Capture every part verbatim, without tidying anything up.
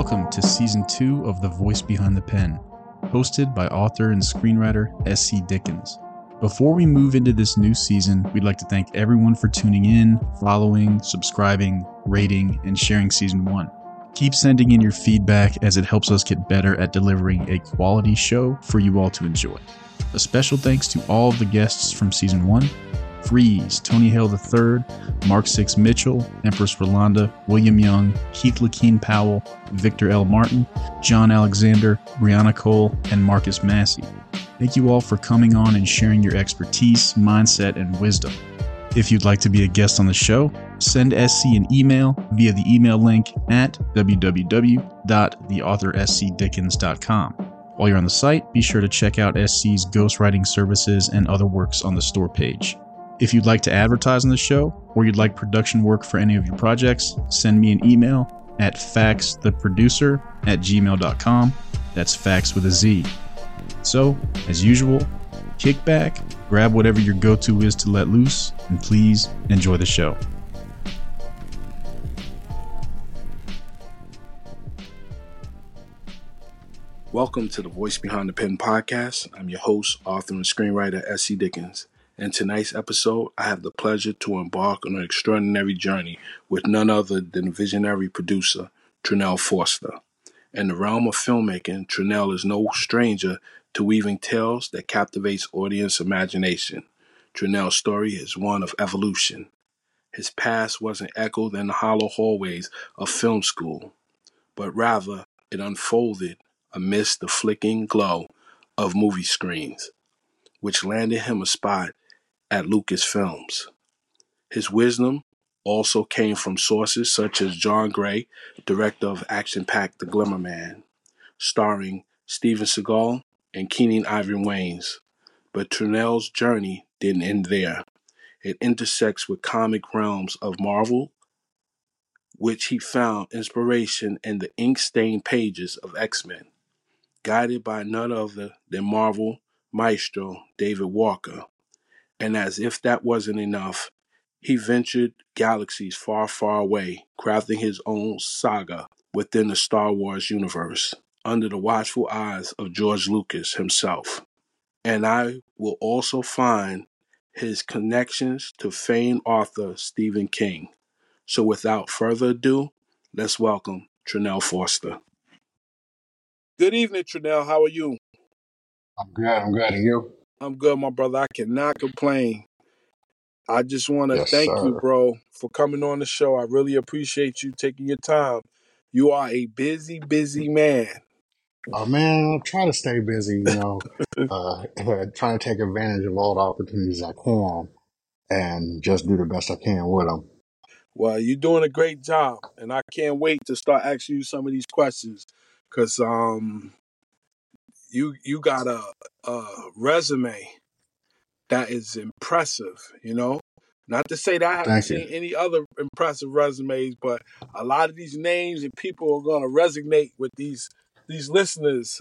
Welcome to Season two of The Voice Behind the Pen, hosted by author and screenwriter S C Dickens. Before we move into this new season, we'd like to thank everyone for tuning in, following, subscribing, rating, and sharing Season one. Keep sending in your feedback as it helps us get better at delivering a quality show for you all to enjoy. A special thanks to all of the guests from Season one, Freeze, Tony Hale the third, Mark Six Mitchell, Empress Rolanda, William Young, Keith Lakeen Powell, Victor L. Martin, John Alexander, Brianna Cole, and Marcus Massey. Thank you all for coming on and sharing your expertise, mindset, and wisdom. If you'd like to be a guest on the show, send S C an email via the email link at w w w dot the author s c dickens dot com. While you're on the site, be sure to check out S C's ghostwriting services and other works on the store page. If you'd like to advertise on the show, or you'd like production work for any of your projects, send me an email at faxtheproducer at gmail dot com. That's fax with a Z. So, as usual, kick back, grab whatever your go-to is to let loose, and please enjoy the show. Welcome to the Voice Behind the Pen podcast. I'm your host, author, and screenwriter S C Dickens. In tonight's episode, I have the pleasure to embark on an extraordinary journey with none other than visionary producer, Trinell Forster. In the realm of filmmaking, Trinell is no stranger to weaving tales that captivates audience imagination. Trinell's story is one of evolution. His past wasn't echoed in the hollow hallways of film school, but rather it unfolded amidst the flicking glow of movie screens, which landed him a spot at Lucasfilms. His wisdom also came from sources such as John Gray, director of action-packed The Glimmer Man, starring Steven Seagal and Keenan Ivory Wayans. But Trinell's journey didn't end there. It intersects with comic realms of Marvel, which he found inspiration in the ink-stained pages of X-Men. Guided by none other than Marvel maestro David Walker. And as if that wasn't enough, he ventured galaxies far, far away, crafting his own saga within the Star Wars universe, under the watchful eyes of George Lucas himself. And I will also find his connections to famed author Stephen King. So without further ado, let's welcome Trinell Forster. Good evening, Trinell. How are you? I'm good. I'm good. And you? I'm good, my brother. I cannot complain. I just want to Yes, thank sir. you, bro, for coming on the show. I really appreciate you taking your time. You are a busy, busy man. Oh, man, I'm trying to stay busy, you know, uh, trying to take advantage of all the opportunities I can and just do the best I can with them. Well, you're doing a great job, and I can't wait to start asking you some of these questions because um, you you got a, a resume that is impressive, you know? Not to say that I haven't Thank you. seen any other impressive resumes, but a lot of these names and people are going to resonate with these these listeners.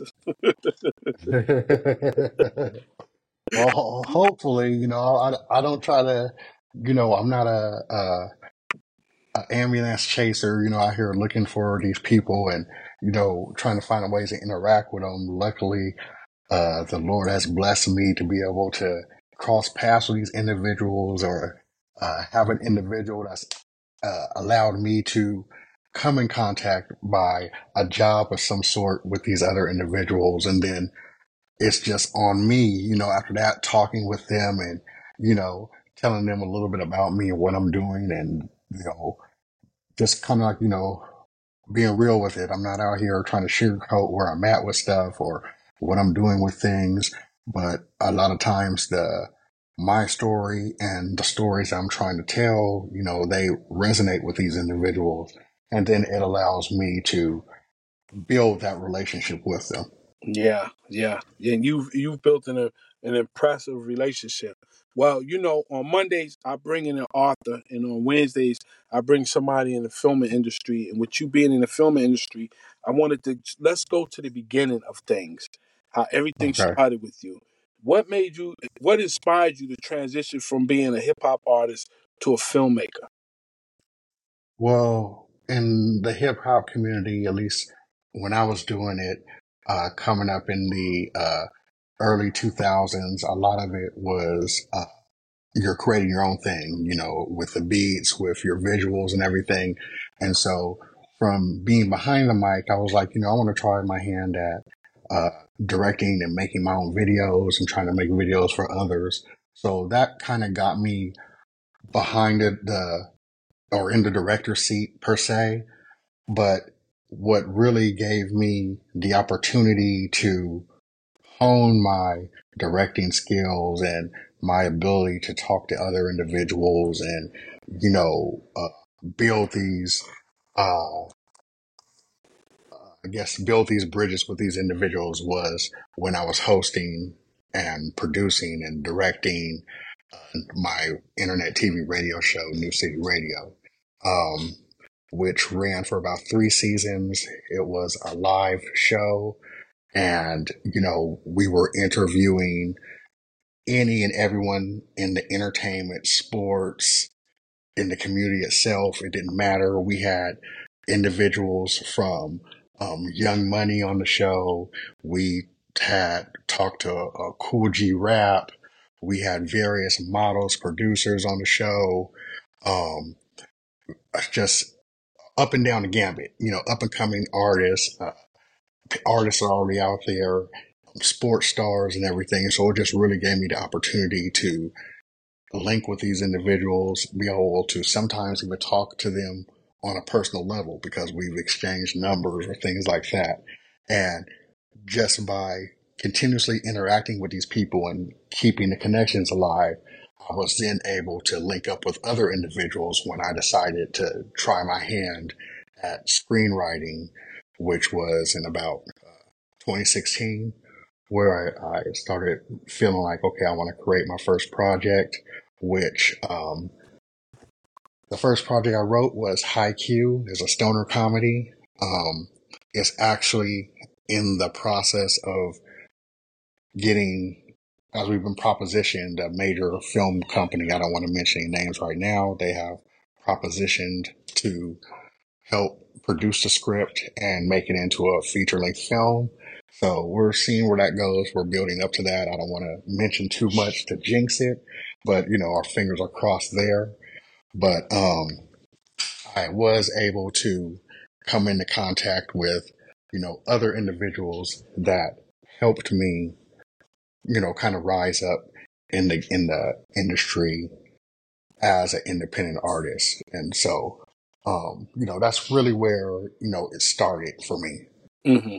Well, ho- hopefully, you know, I, I don't try to, you know, I'm not a, a, a ambulance chaser, you know, out here looking for these people and, you know, trying to find ways to interact with them. Luckily, uh, the Lord has blessed me to be able to cross paths with these individuals or uh, have an individual that's uh, allowed me to come in contact by a job of some sort with these other individuals. And then it's just on me, you know, after that, talking with them and, you know, telling them a little bit about me and what I'm doing and, you know, just kind of like, you know, being real with it. I'm not out here trying to sugarcoat where I'm at with stuff or what I'm doing with things, but a lot of times the my story and the stories I'm trying to tell, you know, they resonate with these individuals, and then it allows me to build that relationship with them. Yeah, yeah, yeah. And you've you've built an an impressive relationship. Well, you know, on Mondays I bring in an author, and on Wednesdays I bring somebody in the film industry. And with you being in the film industry, I wanted to let's go to the beginning of things, how everything Okay. started with you. What made you? What inspired you to transition from being a hip hop artist to a filmmaker? Well, in the hip hop community, at least when I was doing it, uh, coming up in the uh, early two thousands, a lot of it was uh, you're creating your own thing, you know, with the beats, with your visuals and everything. And so from being behind the mic, I was like, you know, I want to try my hand at uh, directing and making my own videos and trying to make videos for others. So that kind of got me behind it, the or in the director's seat per se. But what really gave me the opportunity to hone my directing skills and my ability to talk to other individuals and, you know, uh, build these, uh, I guess, build these bridges with these individuals was when I was hosting and producing and directing uh, my internet T V radio show, New City Radio, um, which ran for about three seasons. It was a live show. And, you know, we were interviewing any and everyone in the entertainment, sports, in the community itself. It didn't matter. We had individuals from um, Young Money on the show. We had talked to uh, Cool G Rap. We had various models, producers on the show. Um, just up and down the gambit, you know, up and coming artists. Uh, artists are already out there, sports stars and everything. So it just really gave me the opportunity to link with these individuals, be able to sometimes even talk to them on a personal level because we've exchanged numbers or things like that. And just by continuously interacting with these people and keeping the connections alive, I was then able to link up with other individuals when I decided to try my hand at screenwriting, which was in about uh, twenty sixteen, where I, I started feeling like, okay, I want to create my first project, which um, the first project I wrote was Haikyuu. It's a stoner comedy. Um, it's actually in the process of getting, as we've been propositioned, a major film company, I don't want to mention any names right now, they have propositioned to help produce the script and make it into a feature-length film. So we're seeing where that goes. We're building up to that. I don't want to mention too much to jinx it, but, you know, our fingers are crossed there. But um, I was able to come into contact with, you know, other individuals that helped me, you know, kind of rise up in the in the industry as an independent artist. And so, um, you know, that's really where, you know, it started for me. Mm-hmm.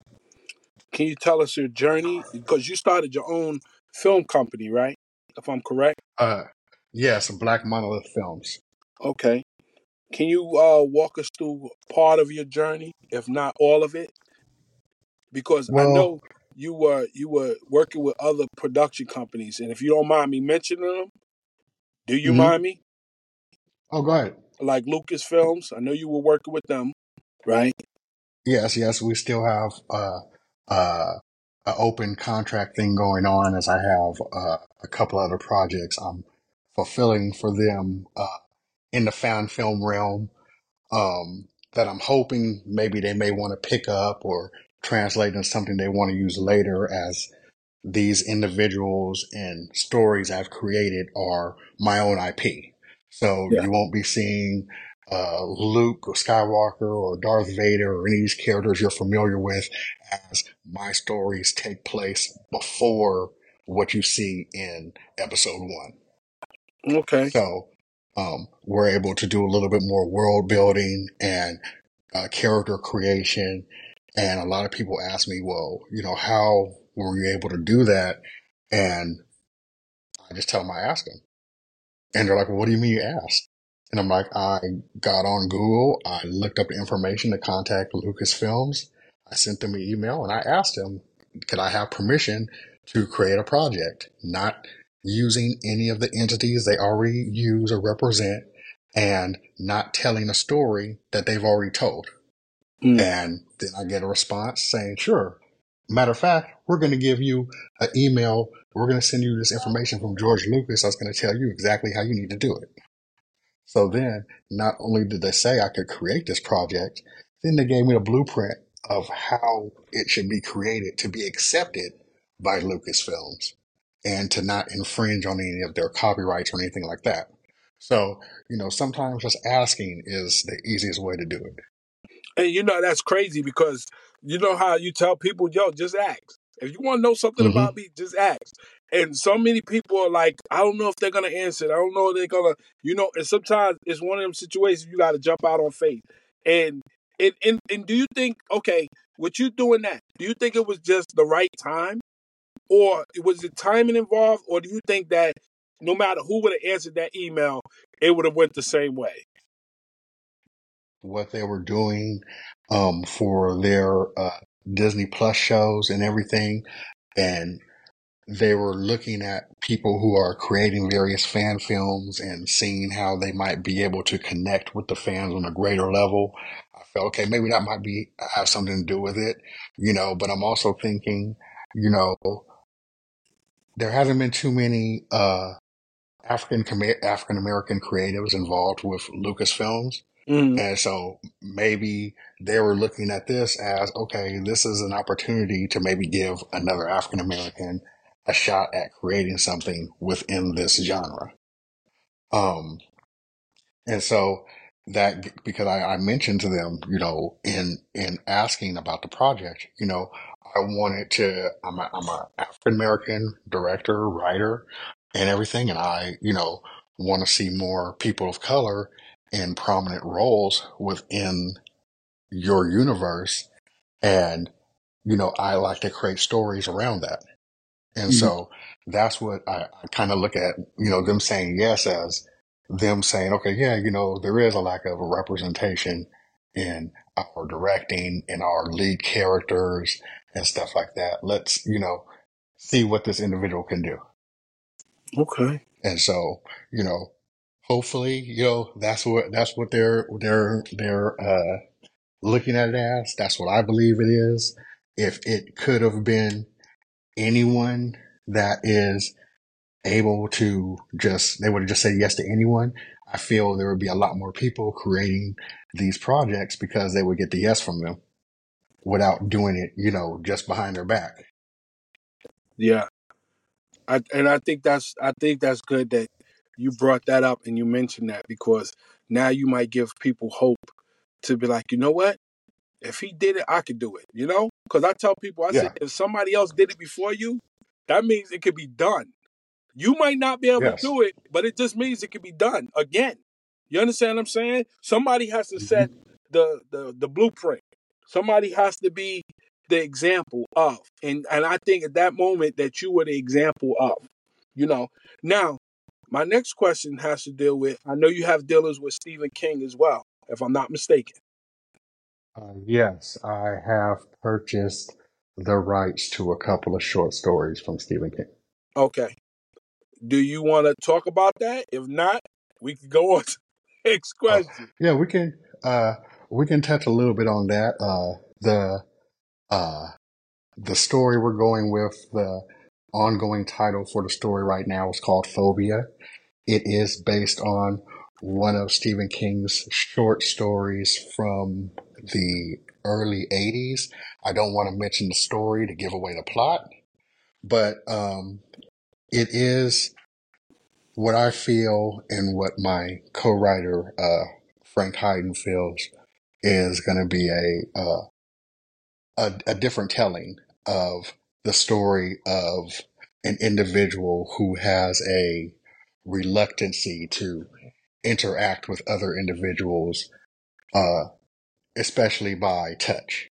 Can you tell us your journey? Because you started your own film company, right? If I'm correct. Uh, yes, Black Monolith Films. Okay. Can you uh, walk us through part of your journey, if not all of it? Because I Well, know you were you were working with other production companies, and if you don't mind me mentioning them, do you mm-hmm. mind me? Oh, go ahead. Like Lucasfilms, I know you were working with them, right? Yes, yes, we still have uh, uh, an open contract thing going on, as I have uh, a couple other projects I'm fulfilling for them uh, in the fan film realm, um, that I'm hoping maybe they may want to pick up or translate into something they want to use later, as these individuals and stories I've created are my own I P. So Yeah. you won't be seeing uh, Luke or Skywalker or Darth Vader or any of these characters you're familiar with, as my stories take place before what you see in episode one. Okay. So um, we're able to do a little bit more world building and uh, character creation. And a lot of people ask me, well, you know, how were you able to do that? And I just tell them I asked them. And they're like, well, what do you mean you asked? And I'm like, I got on Google. I looked up the information to contact Lucasfilms. I sent them an email and I asked them, could I have permission to create a project, not using any of the entities they already use or represent, and not telling a story that they've already told. Mm. And then I get a response saying, sure. Matter of fact, we're going to give you an email. We're going to send you this information from George Lucas that's going to tell you exactly how you need to do it. So then, not only did they say I could create this project, then they gave me a blueprint of how it should be created to be accepted by Lucasfilms and to not infringe on any of their copyrights or anything like that. So, you know, sometimes just asking is the easiest way to do it. And you know, that's crazy because you know how you tell people, yo, just ask. If you want to know something Mm-hmm. about me, just ask. And so many people are like, I don't know if they're going to answer it. I don't know if they're going to, you know, and sometimes it's one of them situations you got to jump out on faith. And, and, and, and do you think, okay, with you doing that, do you think it was just the right time? Or was it timing involved? Or do you think that no matter who would have answered that email, it would have went the same way? What they were doing um, for their uh, Disney Plus shows and everything, and they were looking at people who are creating various fan films and seeing how they might be able to connect with the fans on a greater level. I felt, okay, maybe that might be have something to do with it, you know. But I'm also thinking, you know, there hasn't been too many uh, African African American creatives involved with Lucasfilms. Mm-hmm. And so maybe they were looking at this as, okay, this is an opportunity to maybe give another African American a shot at creating something within this genre. Um, and so that, because I, I mentioned to them, you know, in, in asking about the project, you know, I wanted to, I'm a, I'm a African American director, writer, and everything. And I, you know, want to see more people of color in prominent roles within your universe. And, you know, I like to create stories around that. And Mm-hmm. so that's what I, I kind of look at, you know, them saying yes as them saying, okay, yeah, you know, there is a lack of a representation in our directing and our lead characters and stuff like that. Let's, you know, see what this individual can do. Okay. And so, you know, hopefully, you know, that's what, that's what they're, they're, they're, uh, looking at it as. That's what I believe it is. If it could have been anyone that is able to just, they would have just said yes to anyone, I feel there would be a lot more people creating these projects because they would get the yes from them without doing it, you know, just behind their back. Yeah. I, and I think that's I think that's good that you brought that up and you mentioned that because now you might give people hope to be like, you know what? If he did it, I could do it. You know? Because I tell people, I said, Yeah. if somebody else did it before you, that means it could be done. You might not be able Yes. to do it, but it just means it can be done again. You understand what I'm saying? Somebody has to Mm-hmm. set the, the the blueprint. Somebody has to be the example of. And and I think at that moment that you were the example of. You know. Now, my next question has to deal with, I know you have dealings with Stephen King as well, if I'm not mistaken. Uh, yes, I have purchased the rights to a couple of short stories from Stephen King. Okay. Do you want to talk about that? If not, we can go on to the next question. Uh, yeah, we can uh, we can touch a little bit on that. Uh, the uh, the story we're going with, the ongoing title for the story right now is called Phobia. It is based on one of Stephen King's short stories from the early eighties. I don't want to mention the story to give away the plot, but um, it is what I feel and what my co-writer uh, Frank Hayden feels is going to be a, uh, a a different telling of the story of an individual who has a reluctancy to interact with other individuals, uh, especially by touch.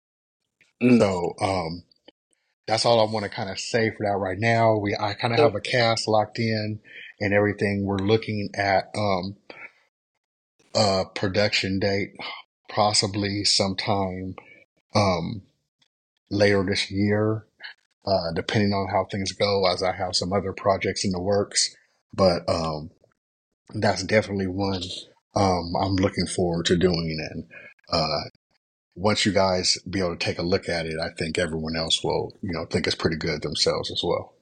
Mm. So um, that's all I want to kind of say for that right now. We I kind of So, have a cast locked in and everything. We're looking at um, a production date, possibly sometime um, later this year, uh, depending on how things go, as I have some other projects in the works. But um, that's definitely one um, I'm looking forward to doing. And uh, once you guys be able to take a look at it, I think everyone else will, you know, think it's pretty good themselves as well.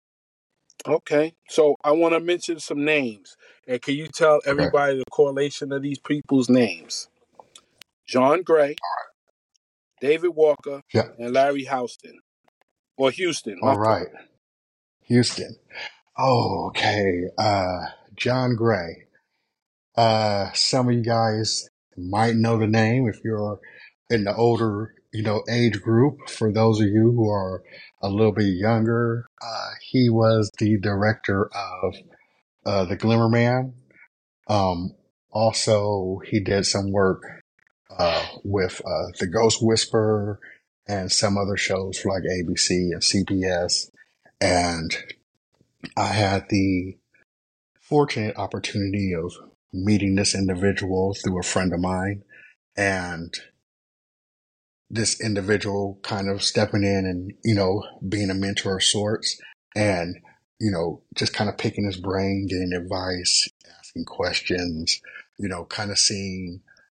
okay. So I want to mention some names. And can you tell Okay. everybody the correlation of these people's names? John Gray, David Walker, Yeah. and Larry Houston. Or Houston. All right. Houston. Oh, okay. Uh, John Gray. Uh, some of you guys might know the name if you're in the older, you know, age group. For those of you who are a little bit younger, uh, he was the director of uh, The Glimmer Man. Um, also, he did some work uh, with uh, The Ghost Whisperer and some other shows for like A B C and C B S. And I had the fortunate opportunity of meeting this individual through a friend of mine, and this individual kind of stepping in and, you know, being a mentor of sorts, and, you know, just kind of picking his brain, getting advice, asking questions, you know, kind of seeing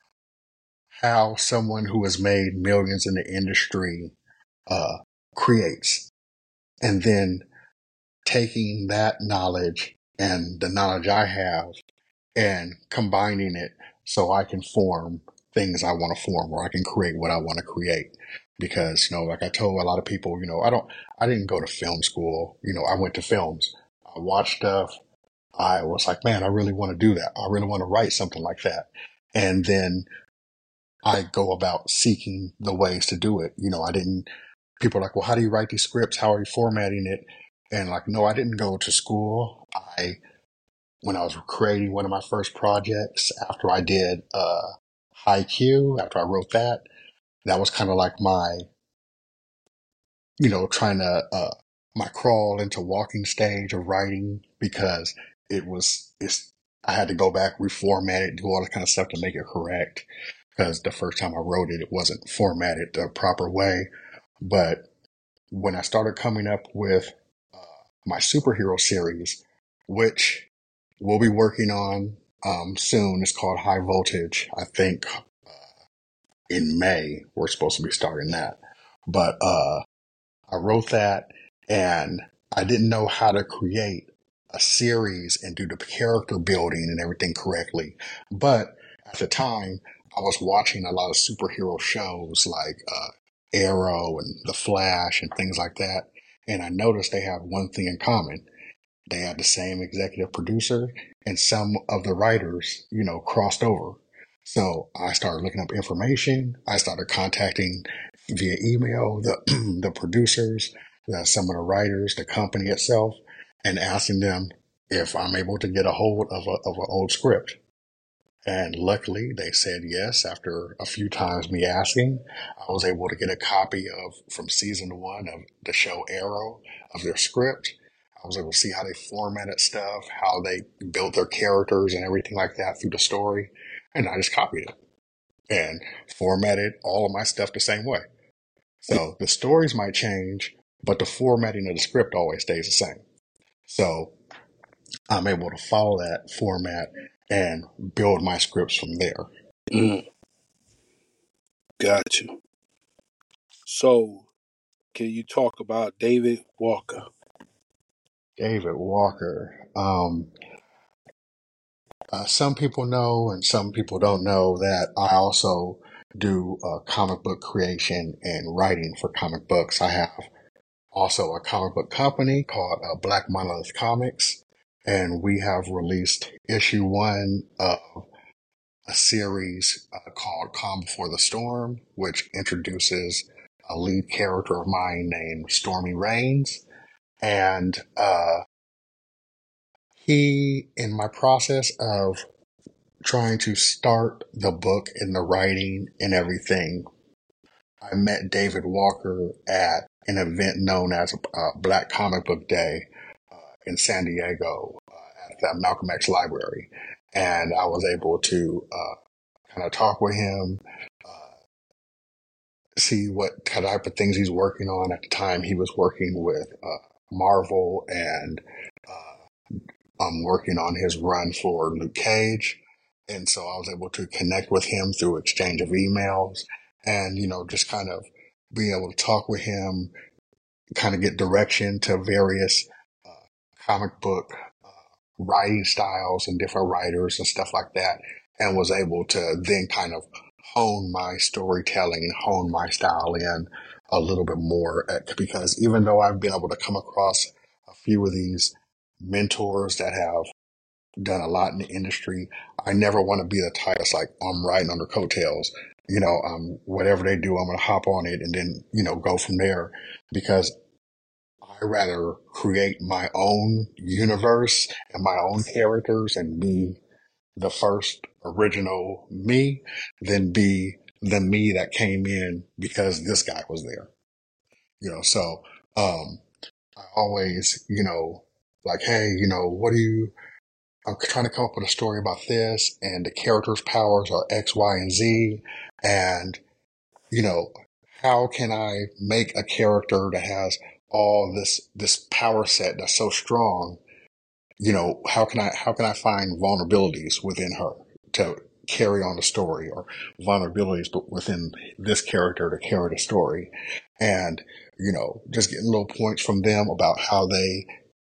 how someone who has made millions in the industry uh, creates, and then taking that knowledge and the knowledge I have and combining it so I can form things I want to form, or I can create what I want to create. Because, you know, like I told a lot of people, you know, I don't, I didn't go to film school. You know, I went to films. I watched stuff. I was like, man, I really want to do that. I really want to write something like that. And then I go about seeking the ways to do it. You know, I didn't, people are like, well, how do you write these scripts? How are you formatting it? And like, no, I didn't go to school. I, when I was creating one of my first projects, after I did uh, Haikyuu, after I wrote that, that was kind of like my, you know, trying to, uh, my crawl into walking stage of writing, because it was, it's, I had to go back, reformat it, do all that kind of stuff to make it correct. Because the first time I wrote it, it wasn't formatted the proper way. But when I started coming up with uh, my superhero series, which we'll be working on um, soon. It's called High Voltage. I think uh, in May we're supposed to be starting that. But uh, I wrote that, and I didn't know how to create a series and do the character building and everything correctly. But at the time, I was watching a lot of superhero shows like uh, Arrow and The Flash and things like that. And I noticed they have one thing in common. They had the same executive producer, and some of the writers, you know, crossed over. So I started looking up information. I started contacting via email the the producers, the, some of the writers, the company itself, and asking them if I'm able to get a hold of a of an old script. And luckily, they said yes. After a few times me asking, I was able to get a copy of from season one of the show Arrow of their script. I was able to see how they formatted stuff, how they built their characters and everything like that through the story. And I just copied it and formatted all of my stuff the same way. So the stories might change, but the formatting of the script always stays the same. So I'm able to follow that format and build my scripts from there. Mm. Got you. So, can you talk about David Walker? David Walker. Um, uh, some people know and some people don't know that I also do uh, comic book creation and writing for comic books. I have also a comic book company called uh, Black Monolith Comics, and we have released issue one of a series uh, called Calm Before the Storm, which introduces a lead character of mine named Stormy Rains. And uh, he, in my process of trying to start the book and the writing and everything, I met David Walker at an event known as uh, Black Comic Book Day uh, in San Diego uh, at the Malcolm X Library. And I was able to uh, kind of talk with him, uh, see what type of things he's working on. At the time, he was working with uh, Marvel, and uh, I'm working on his run for Luke Cage. And so I was able to connect with him through exchange of emails and, you know, just kind of being able to talk with him, kind of get direction to various uh, comic book uh, writing styles and different writers and stuff like that. And was able to then kind of hone my storytelling and hone my style in a little bit more uh, because even though I've been able to come across a few of these mentors that have done a lot in the industry, I never want to be the type that's like, I'm riding on their coattails. You know, um, whatever they do, I'm going to hop on it and then, you know, go from there because I rather create my own universe and my own characters and be the first original me than be the me that came in because this guy was there. You know, so um, I always, you know, like, hey, you know, what do you, I'm trying to come up with a story about this, and the character's powers are X, Y, and Z, and, you know, how can I make a character that has all this this power set that's so strong? You know, how can I how can I find vulnerabilities within her to carry on the story, or vulnerabilities but within this character to carry the story? And, you know, just getting little points from them about how they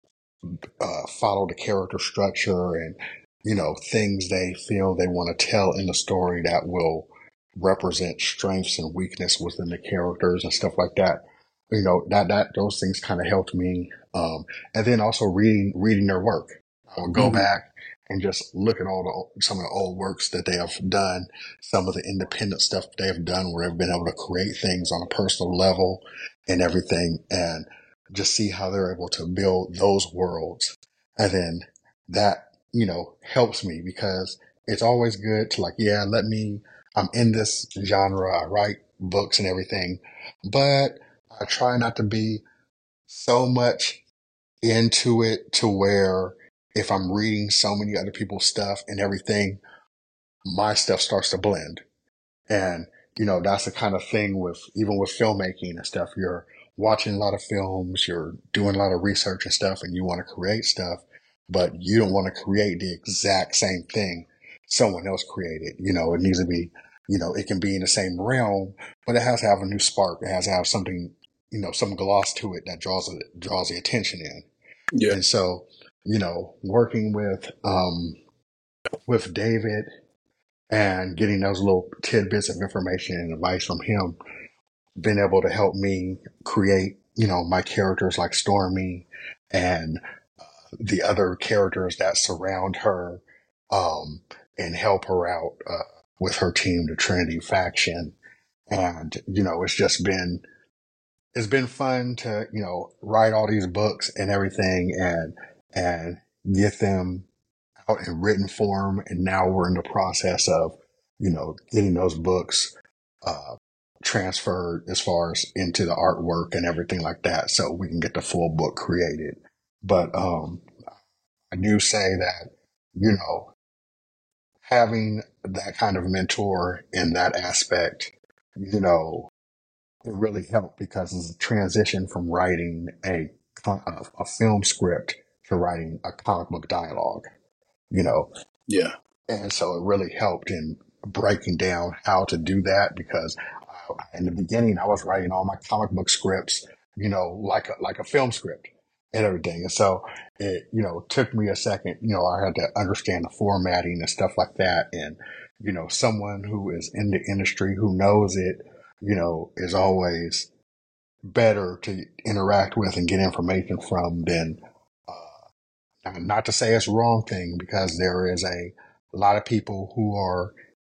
uh, follow the character structure and, you know, things they feel they want to tell in the story that will represent strengths and weakness within the characters and stuff like that. You know, that, that, those things kind of helped me. Um, and then also reading, reading their work. I would go Mhm. back and just look at all the, some of the old works that they have done, some of the independent stuff they have done where they've been able to create things on a personal level and everything. And just see how they're able to build those worlds. And then that, you know, helps me because it's always good to like, yeah, let me, I'm in this genre, I write books and everything, but I try not to be so much into it to where if I'm reading so many other people's stuff and everything, my stuff starts to blend. And, you know, that's the kind of thing with, even with filmmaking and stuff, you're watching a lot of films, you're doing a lot of research and stuff, and you want to create stuff, but you don't want to create the exact same thing someone else created. You know, it needs to be, you know, it can be in the same realm, but it has to have a new spark. It has to have something, you know, some gloss to it that draws it, draws the attention in. Yeah. And so, you know, working with, um, with David and getting those little tidbits of information and advice from him, been able to help me create, you know, my characters like Stormy and the other characters that surround her, um, and help her out, uh, with her team, the Trinity faction. And, you know, it's just been, it's been fun to, you know, write all these books and everything and, and get them out in written form. And now we're in the process of, you know, getting those books, uh, transferred as far as into the artwork and everything like that. So we can get the full book created. But, um, I do say that, you know, having that kind of mentor in that aspect, you know, it really helped because it's a transition from writing a, a, a film script to writing a comic book dialogue, you know. Yeah. And so it really helped in breaking down how to do that because uh, in the beginning I was writing all my comic book scripts, you know, like a, like a film script and everything. And so it, you know, took me a second, you know, I had to understand the formatting and stuff like that. And, you know, someone who is in the industry who knows it, you know, is always better to interact with and get information from than, uh, not to say it's a wrong thing because there is a, a lot of people who are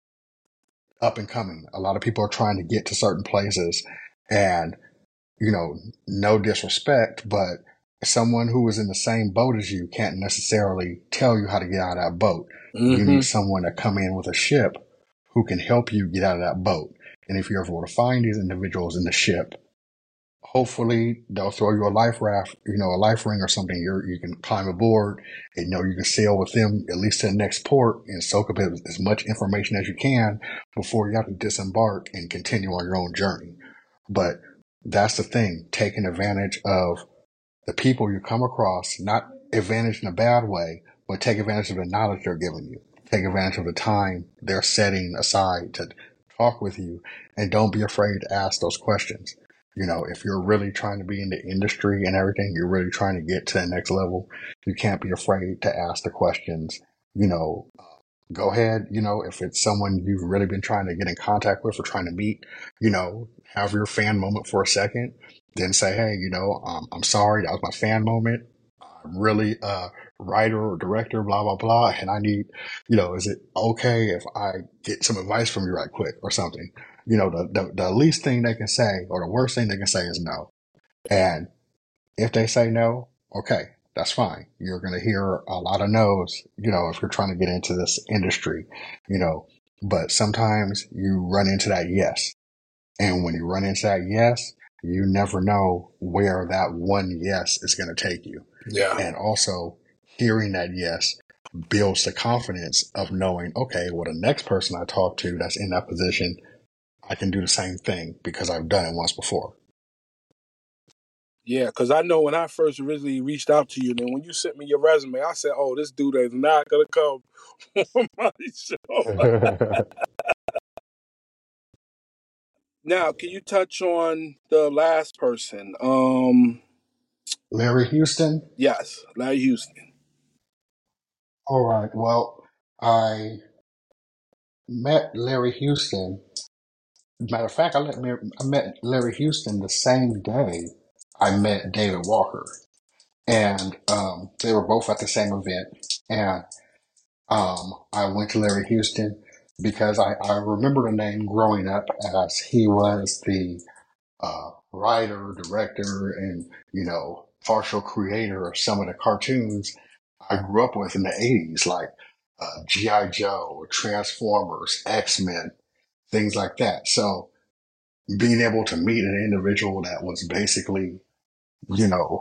up and coming. A lot of people are trying to get to certain places and, you know, no disrespect, but someone who is in the same boat as you can't necessarily tell you how to get out of that boat. Mm-hmm. You need someone to come in with a ship who can help you get out of that boat. And if you're able to find these individuals in the ship, hopefully they'll throw you a life raft, you know, a life ring or something. You're, you can climb aboard and, you know, you can sail with them at least to the next port and soak up as, as much information as you can before you have to disembark and continue on your own journey. But that's the thing, taking advantage of the people you come across, not advantage in a bad way, but take advantage of the knowledge they're giving you. Take advantage of the time they're setting aside to talk with you, and don't be afraid to ask those questions. You know, if you're really trying to be in the industry and everything, you're really trying to get to the next level, you can't be afraid to ask the questions, you know, go ahead, you know, if it's someone you've really been trying to get in contact with or trying to meet, you know, have your fan moment for a second, then say, hey, you know, um, I'm sorry, that was my fan moment. I'm really a writer or director, blah, blah, blah. And I need, you know, is it okay if I get some advice from you right quick or something? You know, the, the, the least thing they can say or the worst thing they can say is no. And if they say no, okay, that's fine. You're going to hear a lot of no's, you know, if you're trying to get into this industry, you know, but sometimes you run into that yes. And when you run into that yes, you never know where that one yes is going to take you. Yeah. And also hearing that yes builds the confidence of knowing, okay, well, the next person I talk to that's in that position, I can do the same thing because I've done it once before. Yeah, because I know when I first originally reached out to you, then when you sent me your resume, I said, oh, this dude is not going to come on my show. Now, can you touch on the last person? Um, Larry Houston? Yes, Larry Houston. All right. Well, I met Larry Houston. Matter of fact, I, let me, I met Larry Houston the same day I met David Walker. And um, they were both at the same event. And um, I went to Larry Houston because I, I remember the name growing up as he was the uh, writer, director, and, you know, partial creator of some of the cartoons I grew up with in the eighties, like uh, G I. Joe, Transformers, X-Men, things like that. So being able to meet an individual that was basically, you know,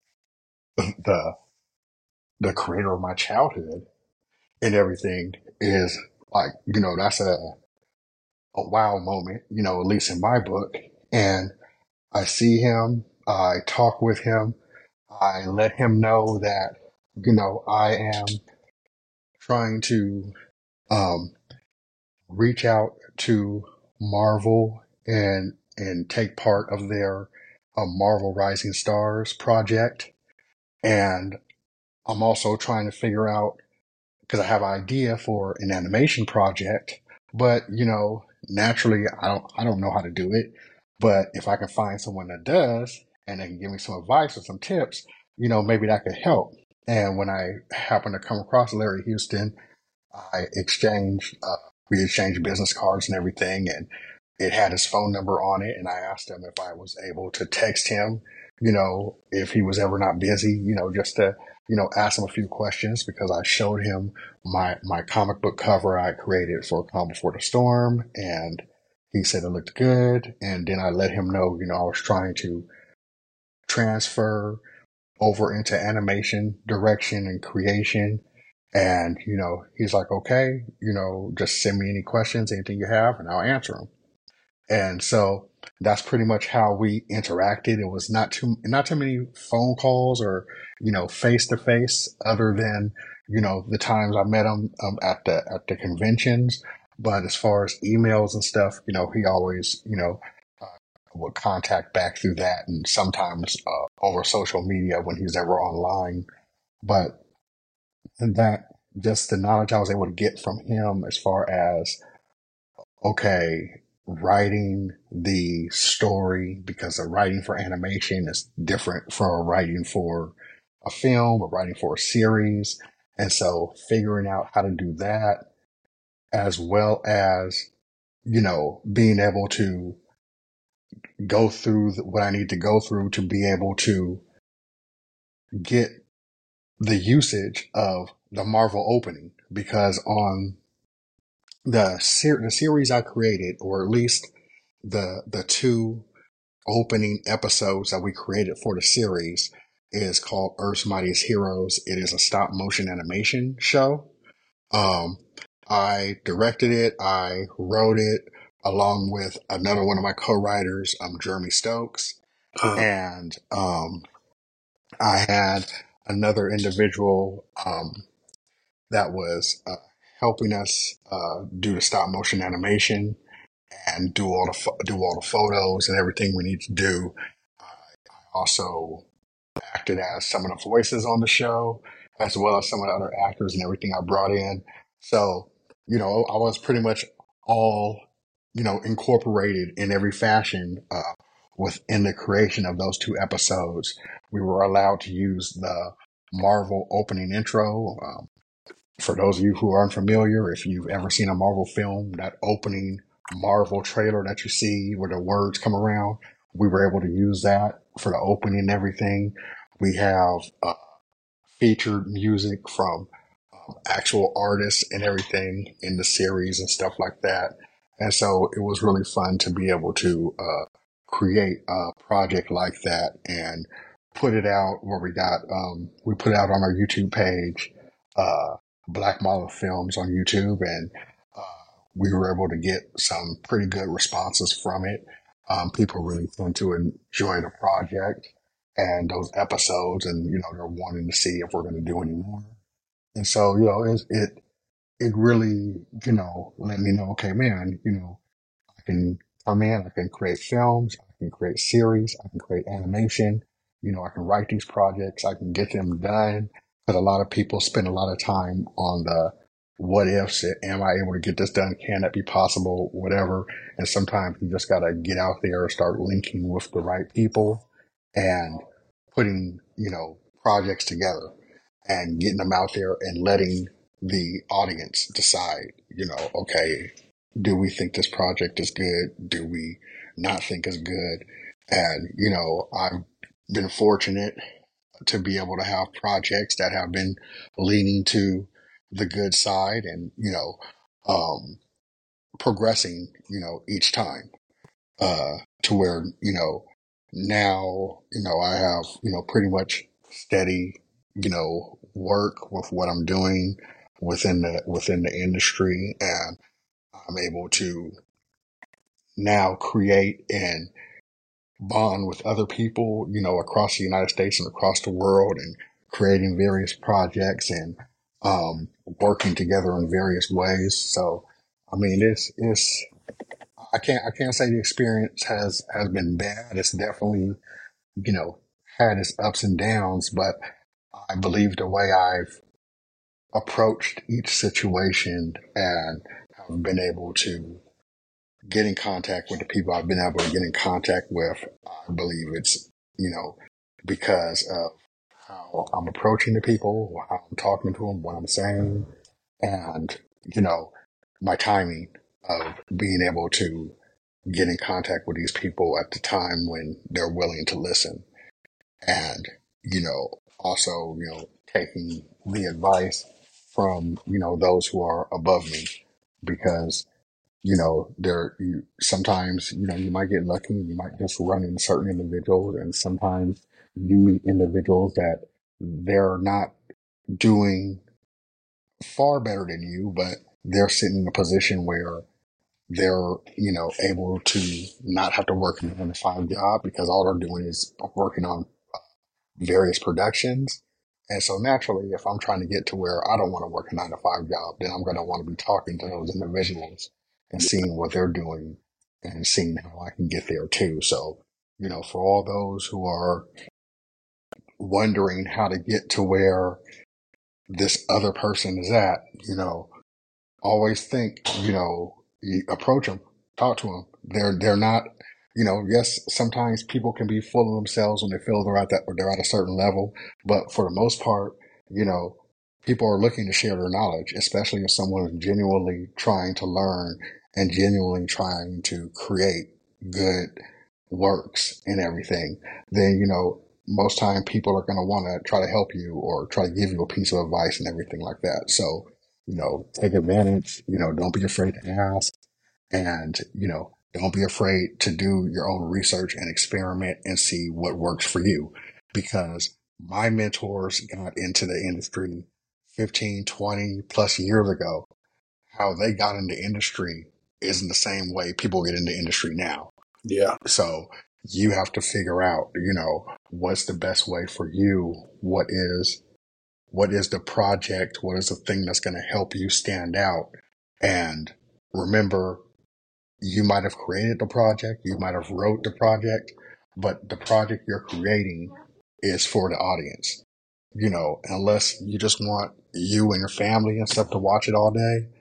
the the creator of my childhood and everything is like, you know, that's a, a wow moment, you know, at least in my book. And I see him, I talk with him, I let him know that, you know, I am trying to um, reach out to Marvel and and take part of their uh, Marvel Rising Stars project. And I'm also trying to figure out, because I have an idea for an animation project, but you know, naturally I don't I don't know how to do it. But if I can find someone that does and they can give me some advice or some tips, you know, maybe that could help. And when I happened to come across Larry Houston, I exchanged, uh, we exchanged business cards and everything, and it had his phone number on it. And I asked him if I was able to text him, you know, if he was ever not busy, you know, just to, you know, ask him a few questions because I showed him my, my comic book cover I created for Calm Before the Storm. And he said it looked good. And then I let him know, you know, I was trying to transfer over into animation direction and creation. And, you know, he's like, okay, you know, just send me any questions, anything you have, and I'll answer them. And so that's pretty much how we interacted. It was not too, not too many phone calls or, you know, face to face other than, you know, the times I met him um, at the, at the conventions. But as far as emails and stuff, you know, he always, you know, uh, would contact back through that and sometimes uh, over social media when he's ever online. But and that just the knowledge I was able to get from him as far as, okay, writing the story, because the writing for animation is different from writing for a film or writing for a series. And so figuring out how to do that, as well as, you know, being able to go through what I need to go through to be able to get the usage of the Marvel opening, because on the ser- the series I created, or at least the the two opening episodes that we created for the series, is called Earth's Mightiest Heroes. It is a stop motion animation show. Um, I directed it, I wrote it along with another one of my co-writers, um, Jeremy Stokes, Uh, and um, I had another individual um, that was uh, helping us uh, do the stop motion animation and do all the pho- do all the photos and everything we need to do. I also acted as some of the voices on the show, as well as some of the other actors and everything I brought in. So you know, I was pretty much all, you know, incorporated in every fashion uh, within the creation of those two episodes. We were allowed to use the Marvel opening intro. Um, for those of you who are unfamiliar, if you've ever seen a Marvel film, that opening Marvel trailer that you see where the words come around, we were able to use that for the opening and everything. We have uh, featured music from um, actual artists and everything in the series and stuff like that. And so it was really fun to be able to uh, create a project like that and put it out where we got, um, we put it out on our YouTube page, uh, Black Model Films on YouTube, and uh, we were able to get some pretty good responses from it. Um, people really tend to enjoy the project and those episodes, and you know they're wanting to see if we're going to do any more. And so you know it it it really you know let me know, okay, man, you know I can come in, I can create films, I can create series, I can create animation, you know I can write these projects, I can get them done. But a lot of people spend a lot of time on the what ifs. Am I able to get this done? Can that be possible? Whatever. And sometimes you just got to get out there and start linking with the right people and putting, you know, projects together and getting them out there and letting the audience decide, you know, okay, do we think this project is good? Do we not think it's good? And, you know, I've been fortunate to be able to have projects that have been leaning to the good side and, you know, um, progressing, you know, each time, uh, to where, you know, now, you know, I have, you know, pretty much steady, you know, work with what I'm doing within the, within the industry. And I'm able to now create and bond with other people, you know, across the United States and across the world, and creating various projects and um, working together in various ways. So, I mean, it's it's I can't I can't say the experience has has been bad. It's definitely you know had its ups and downs, but I believe the way I've approached each situation and have been able to get in contact with the people I've been able to get in contact with, I believe it's, you know, because of how I'm approaching the people, how I'm talking to them, what I'm saying, and, you know, my timing of being able to get in contact with these people at the time when they're willing to listen. And, you know, also, you know, taking the advice from, you know, those who are above me, because you know, there you sometimes, you know, you might get lucky, you might just run into certain individuals, and sometimes you meet individuals that they're not doing far better than you, but they're sitting in a position where they're, you know, able to not have to work in a nine to five job because all they're doing is working on various productions. And so naturally, if I'm trying to get to where I don't want to work a nine to five job, then I'm going to want to be talking to those individuals and seeing what they're doing and seeing how I can get there too. So, you know, for all those who are wondering how to get to where this other person is at, you know, always think, you know, you approach them, talk to them. They're, they're not, you know, yes, sometimes people can be full of themselves when they feel they're at that, or they're at a certain level. But for the most part, you know, people are looking to share their knowledge, especially if someone is genuinely trying to learn and genuinely trying to create good works and everything. Then, you know, most time people are going to want to try to help you or try to give you a piece of advice and everything like that. So, you know, take advantage, you know, don't be afraid to ask, and, you know, don't be afraid to do your own research and experiment and see what works for you. Because my mentors got into the industry fifteen, twenty plus years ago. How they got into industry isn't the same way people get into industry now. Yeah. So you have to figure out, you know, what's the best way for you? What is what is the project? What is the thing that's going to help you stand out? And remember, you might have created the project, you might have wrote the project, but the project you're creating is for the audience. You know, unless you just want you and your family and stuff to watch it all day,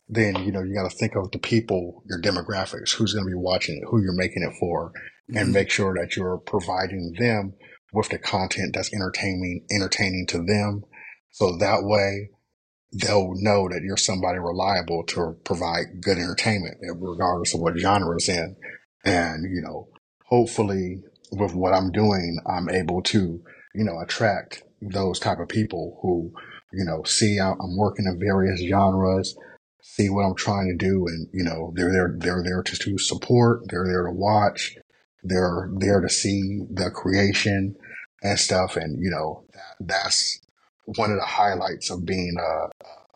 then, you know, you got to think of the people, your demographics, who's going to be watching it, who you're making it for, and Mhm. make sure that you're providing them with the content that's entertaining, entertaining to them. So that way they'll know that you're somebody reliable to provide good entertainment, regardless of what genre it's in. And, you know, hopefully with what I'm doing, I'm able to, you know, attract those type of people who, you know, see I'm working in various genres, see what I'm trying to do. And, you know, they're there, they're there to, to support. They're there to watch. They're there to see the creation and stuff. And, you know, that, that's one of the highlights of being a,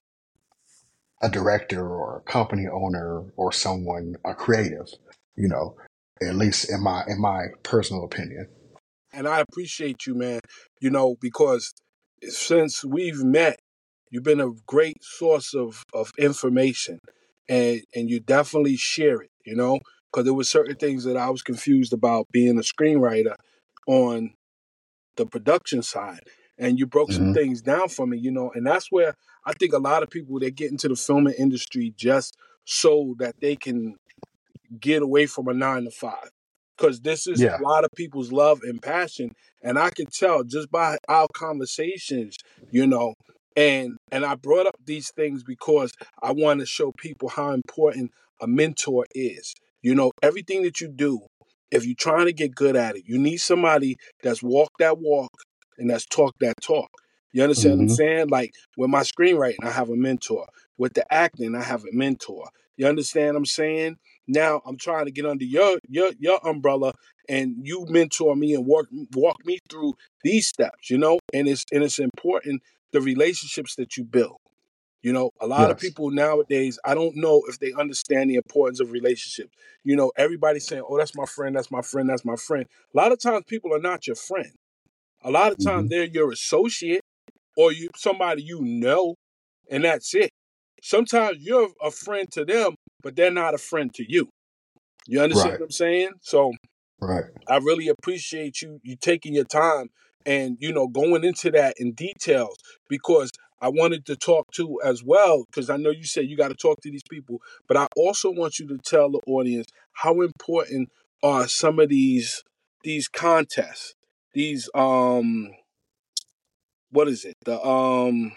a director or a company owner or someone, a creative, you know, at least in my, in my personal opinion. And I appreciate you, man, you know, because since we've met, you've been a great source of, of information, and, and you definitely share it, you know, because there were certain things that I was confused about being a screenwriter on the production side. And you broke some Mm-hmm. things down for me, you know, and that's where I think a lot of people, they get into the filming industry just so that they can get away from a nine to five, because this is Yeah. a lot of people's love and passion, and I can tell just by our conversations, you know. And and I brought up these things because I want to show people how important a mentor is. You know, everything that you do, if you're trying to get good at it, you need somebody that's walked that walk and that's talked that talk. You understand what I'm Mm-hmm. saying? Like with my screenwriting, I have a mentor. With the acting, I have a mentor. You understand what I'm saying? Now I'm trying to get under your your your umbrella, and you mentor me and walk walk me through these steps, you know. And it's and it's important, the relationships that you build. You know, a lot of Yes. people nowadays, I don't know if they understand the importance of relationships. You know, everybody's saying, "Oh, that's my friend, that's my friend, that's my friend." A lot of times, people are not your friend. A lot of Mm-hmm. times, they're your associate or you somebody you know, and that's it. Sometimes you're a friend to them, but they're not a friend to you. You understand Right. what I'm saying? So Right. I really appreciate you you taking your time and, you know, going into that in details, because I wanted to talk to as well, because I know you said you got to talk to these people, but I also want you to tell the audience how important are some of these these contests, these um what is it, the um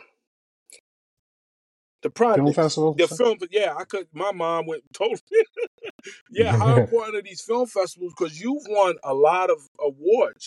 the Film projects, the festivals. film. Yeah, I could. My mom went totally. Yeah, how important are these film festivals? Because you've won a lot of awards.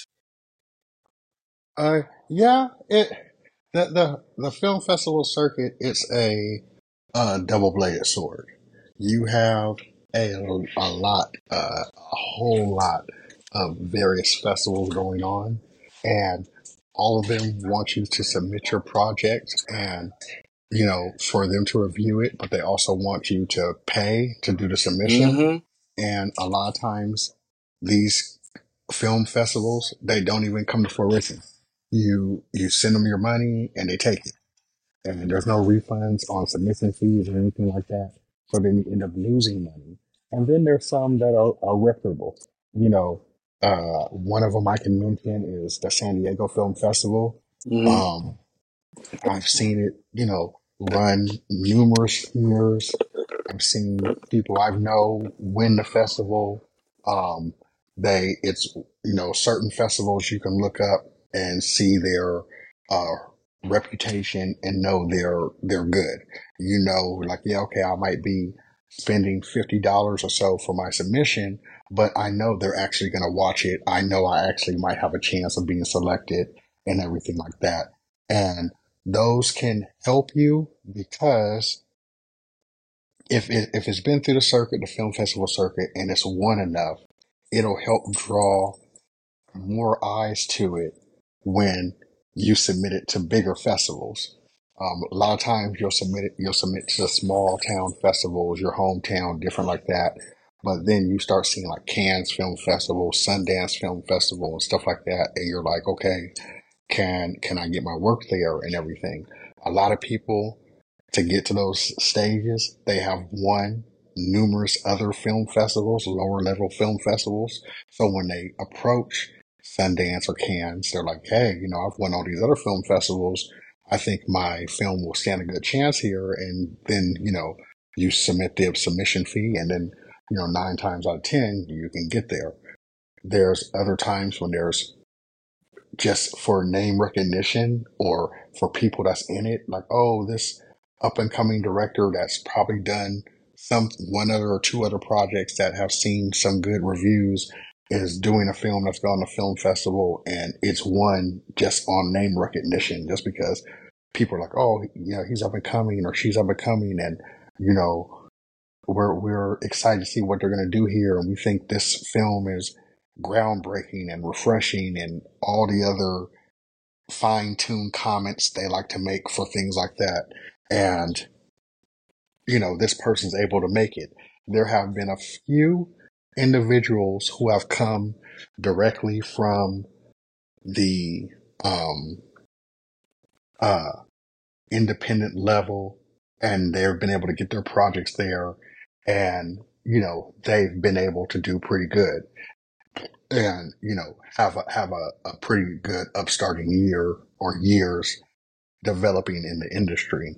uh, yeah, it, the, the, the film festival circuit is a, uh, double-bladed sword. You have a, a lot, uh, a whole lot of various festivals going on, and all of them want you to submit your project and, you know, for them to review it, but they also want you to pay to do the submission. Mm-hmm. And a lot of times these film festivals, they don't even come to fruition. You, you send them your money and they take it, and there's no refunds on submission fees or anything like that. So then you end up losing money. And then there's some that are, are reputable. You know, uh, one of them I can mention is the San Diego Film Festival. Mm-hmm. Um, I've seen it, you know, run numerous years. I've seen people I know win the festival. Um, they, it's, you know, certain festivals you can look up and see their, uh, reputation and know they're, they're good. You know, like, yeah, okay, I might be spending fifty dollars or so for my submission, but I know they're actually going to watch it. I know I actually might have a chance of being selected and everything like that. And those can help you because if it, if it's been through the circuit, the film festival circuit, and it's won enough, it'll help draw more eyes to it when you submit it to bigger festivals. Um, a lot of times you'll submit it, you'll submit to small town festivals, your hometown, different like that. But then you start seeing like Cannes Film Festival, Sundance Film Festival, and stuff like that, and you're like, okay, can can I get my work there and everything? A lot of people, to get to those stages, they have won numerous other film festivals, lower level film festivals. So when they approach Sundance or Cannes, they're like, hey, you know, I've won all these other film festivals. I think my film will stand a good chance here. And then, you know, you submit the submission fee, and then, you know, nine times out of ten, you can get there. There's other times when there's just for name recognition or for people that's in it, like, oh, this up and coming director that's probably done some one other or two other projects that have seen some good reviews is doing a film that's gone to film festival, and it's won just on name recognition, just because people are like, oh, you know, he's up and coming or she's up and coming, and, you know, we're we're excited to see what they're going to do here, and we think this film is groundbreaking and refreshing, and all the other fine-tuned comments they like to make for things like that. And, you know, this person's able to make it. There have been a few individuals who have come directly from the um, uh, independent level, and they've been able to get their projects there, and, you know, they've been able to do pretty good, and, you know, have a, have a, a pretty good upstarting year or years developing in the industry.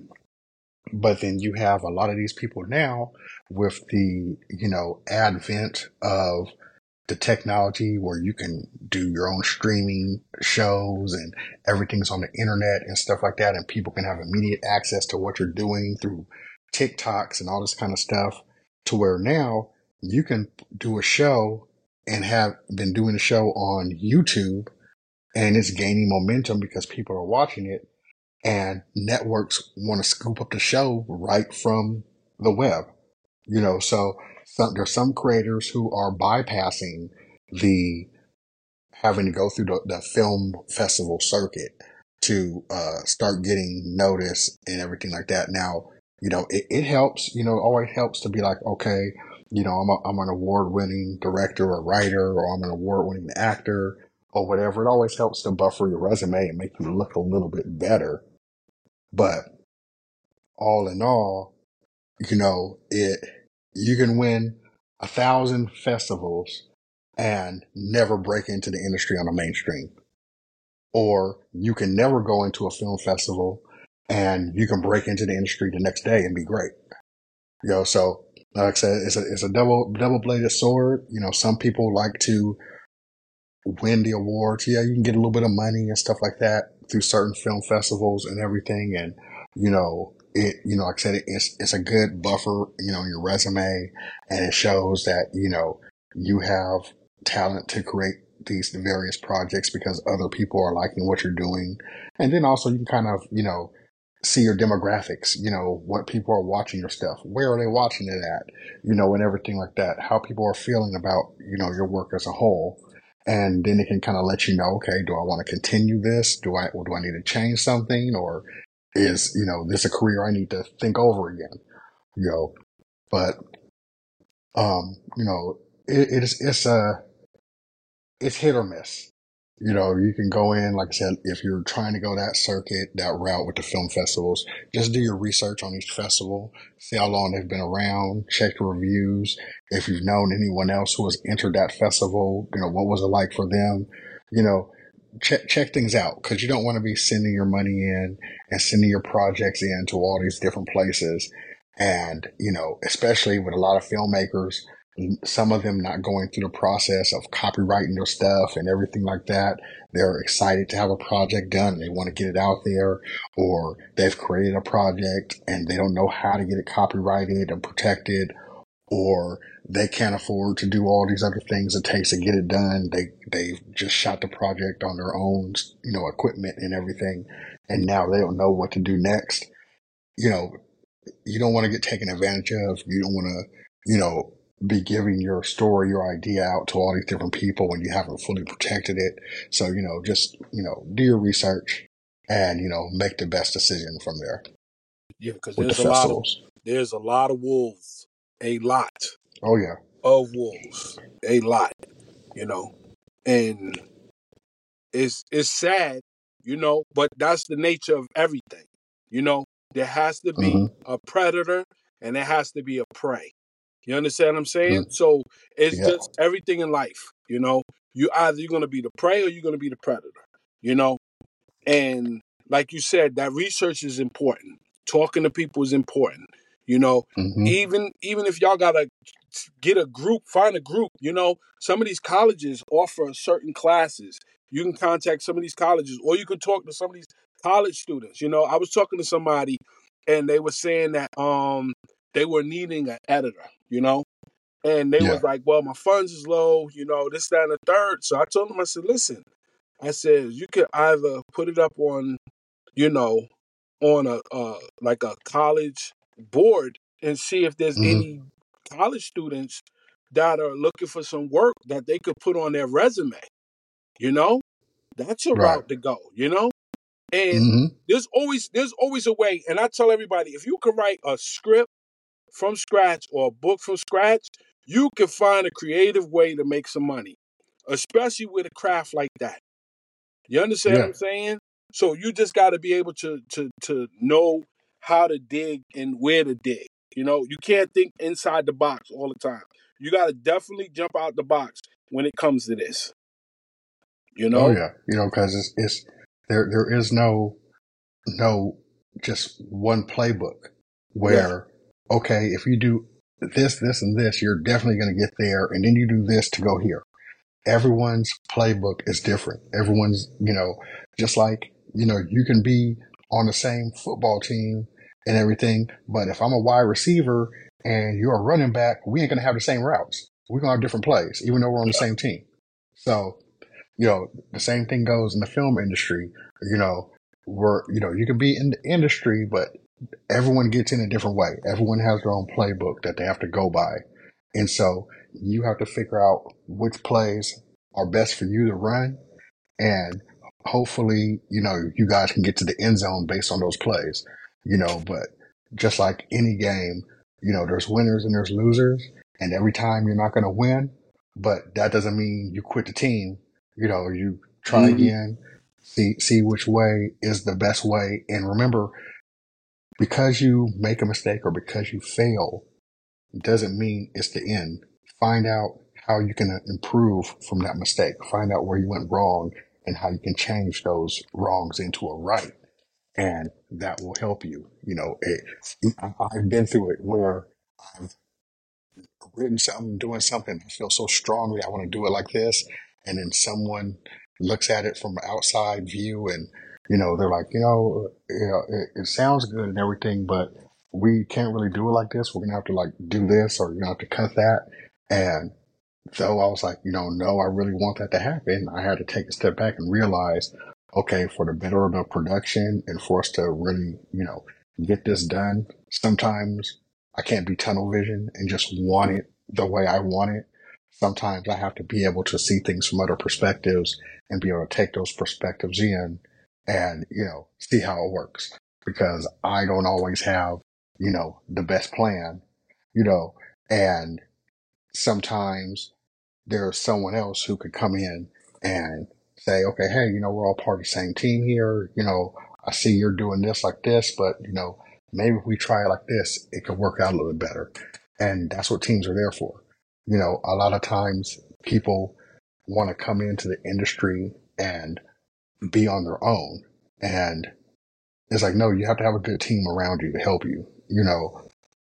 But then you have a lot of these people now with the, you know, advent of the technology where you can do your own streaming shows and everything's on the internet and stuff like that. And people can have immediate access to what you're doing through TikToks and all this kind of stuff, to where now you can do a show and have been doing a show on YouTube, and it's gaining momentum because people are watching it, and networks want to scoop up the show right from the web. You know, so some, there's some creators who are bypassing the having to go through the, the film festival circuit to uh, start getting notice and everything like that. Now, you know, it, it helps, you know, it always helps to be like, okay, you know, I'm, a, I'm an award-winning director or writer, or I'm an award-winning actor or whatever. It always helps to buffer your resume and make you look a little bit better. But all in all, you know, it, you can win a thousand festivals and never break into the industry on the mainstream. Or you can never go into a film festival and you can break into the industry the next day and be great. You know, so like I said, it's a, it's a double, double bladed sword. You know, some people like to win the awards. Yeah, you can get a little bit of money and stuff like that through certain film festivals and everything. And, you know, it, you know, like I said, it's, it's a good buffer, you know, your resume, and it shows that, you know, you have talent to create these various projects because other people are liking what you're doing. And then also you can kind of, you know, see your demographics, you know, what people are watching your stuff, where are they watching it at, you know, and everything like that, how people are feeling about, you know, your work as a whole. And then it can kind of let you know, okay, do I want to continue this? Do I, or do I need to change something? Or is, you know, this a career I need to think over again? You know, but, um, you know, it, it's, it's a, it's hit or miss. You know, you can go in, like I said, if you're trying to go that circuit, that route with the film festivals, just do your research on each festival, see how long they've been around, check the reviews. If you've known anyone else who has entered that festival, you know, what was it like for them? You know, check, check things out, because you don't want to be sending your money in and sending your projects in to all these different places. And, you know, especially with a lot of filmmakers, some of them not going through the process of copywriting their stuff and everything like that. They're excited to have a project done. They want to get it out there, or they've created a project and they don't know how to get it copyrighted and protected, or they can't afford to do all these other things it takes to get it done. They, they've just shot the project on their own, you know, equipment and everything. And now they don't know what to do next. You know, you don't want to get taken advantage of. You don't want to, you know, be giving your story, your idea out to all these different people when you haven't fully protected it. So, you know, just, you know, do your research and, you know, make the best decision from there. Yeah, because with there's the a lot of festivals. there's a lot of wolves, a lot Oh, yeah. of wolves, a lot, you know, and it's it's sad, you know, but that's the nature of everything, you know. There has to be Mm-hmm. a predator and there has to be a prey. You understand what I'm saying? Mm-hmm. So it's Yeah. just everything in life, you know. You either you're gonna be the prey or you're gonna be the predator, you know. And like you said, that research is important. Talking to people is important. You know, Mm-hmm. even even if y'all gotta get a group, find a group. You know, some of these colleges offer certain classes. You can contact some of these colleges, or you can talk to some of these college students. You know, I was talking to somebody, and they were saying that um they were needing an editor. You know, and they Yeah. was like, "Well, my funds is low. You know, this, that, and the third." So I told them, I said, "Listen, I said you could either put it up on, you know, on a uh, like a college board and see if there's Mm-hmm. any college students that are looking for some work that they could put on their resume. You know, that's a Right. route to go. You know, and Mm-hmm. there's always there's always a way. And I tell everybody, if you can write a script from scratch or a book from scratch, you can find a creative way to make some money, especially with a craft like that. You understand what Yeah. I'm saying? So you just got to be able to to to know how to dig and where to dig. You know, you can't think inside the box all the time. You got to definitely jump out the box when it comes to this. You Oh know? yeah. You know, because it's, it's there. There is no no just one playbook Yeah. where okay, if you do this, this, and this, you're definitely going to get there, and then you do this to go here. Everyone's playbook is different. Everyone's, you know, just like, you know, you can be on the same football team and everything, but if I'm a wide receiver and you're a running back, we ain't going to have the same routes. We're going to have different plays, even though we're on the same team. So, you know, the same thing goes in the film industry. You know, we're, you know, you can be in the industry, but everyone gets in a different way. Everyone has their own playbook that they have to go by. And so you have to figure out which plays are best for you to run. And hopefully, you know, you guys can get to the end zone based on those plays, you know, but just like any game, you know, there's winners and there's losers. And every time you're not going to win, but that doesn't mean you quit the team. You know, you try Mm-hmm. again, see, see which way is the best way. And remember, because you make a mistake or because you fail doesn't mean it's the end. Find out how you can improve from that mistake. Find out where you went wrong and how you can change those wrongs into a right. And that will help you. You know, it, I- I've been through it where I've written something, doing something, I feel so strongly I want to do it like this. And then someone looks at it from an outside view and, you know, they're like, you know, you know it, it sounds good and everything, but we can't really do it like this. We're going to have to like do this or you're going to have to cut that. And so I was like, you know, no, I really want that to happen. I had to take a step back and realize, okay, for the better of the production and for us to really, you know, get this done, sometimes I can't be tunnel vision and just want it the way I want it. Sometimes I have to be able to see things from other perspectives and be able to take those perspectives in and, you know, see how it works because I don't always have, you know, the best plan, you know, and sometimes there's someone else who could come in and say, okay, hey, you know, we're all part of the same team here. You know, I see you're doing this like this, but, you know, maybe if we try it like this, it could work out a little bit better. And that's what teams are there for. You know, a lot of times people want to come into the industry and be on their own. And it's like, no, you have to have a good team around you to help you. You know,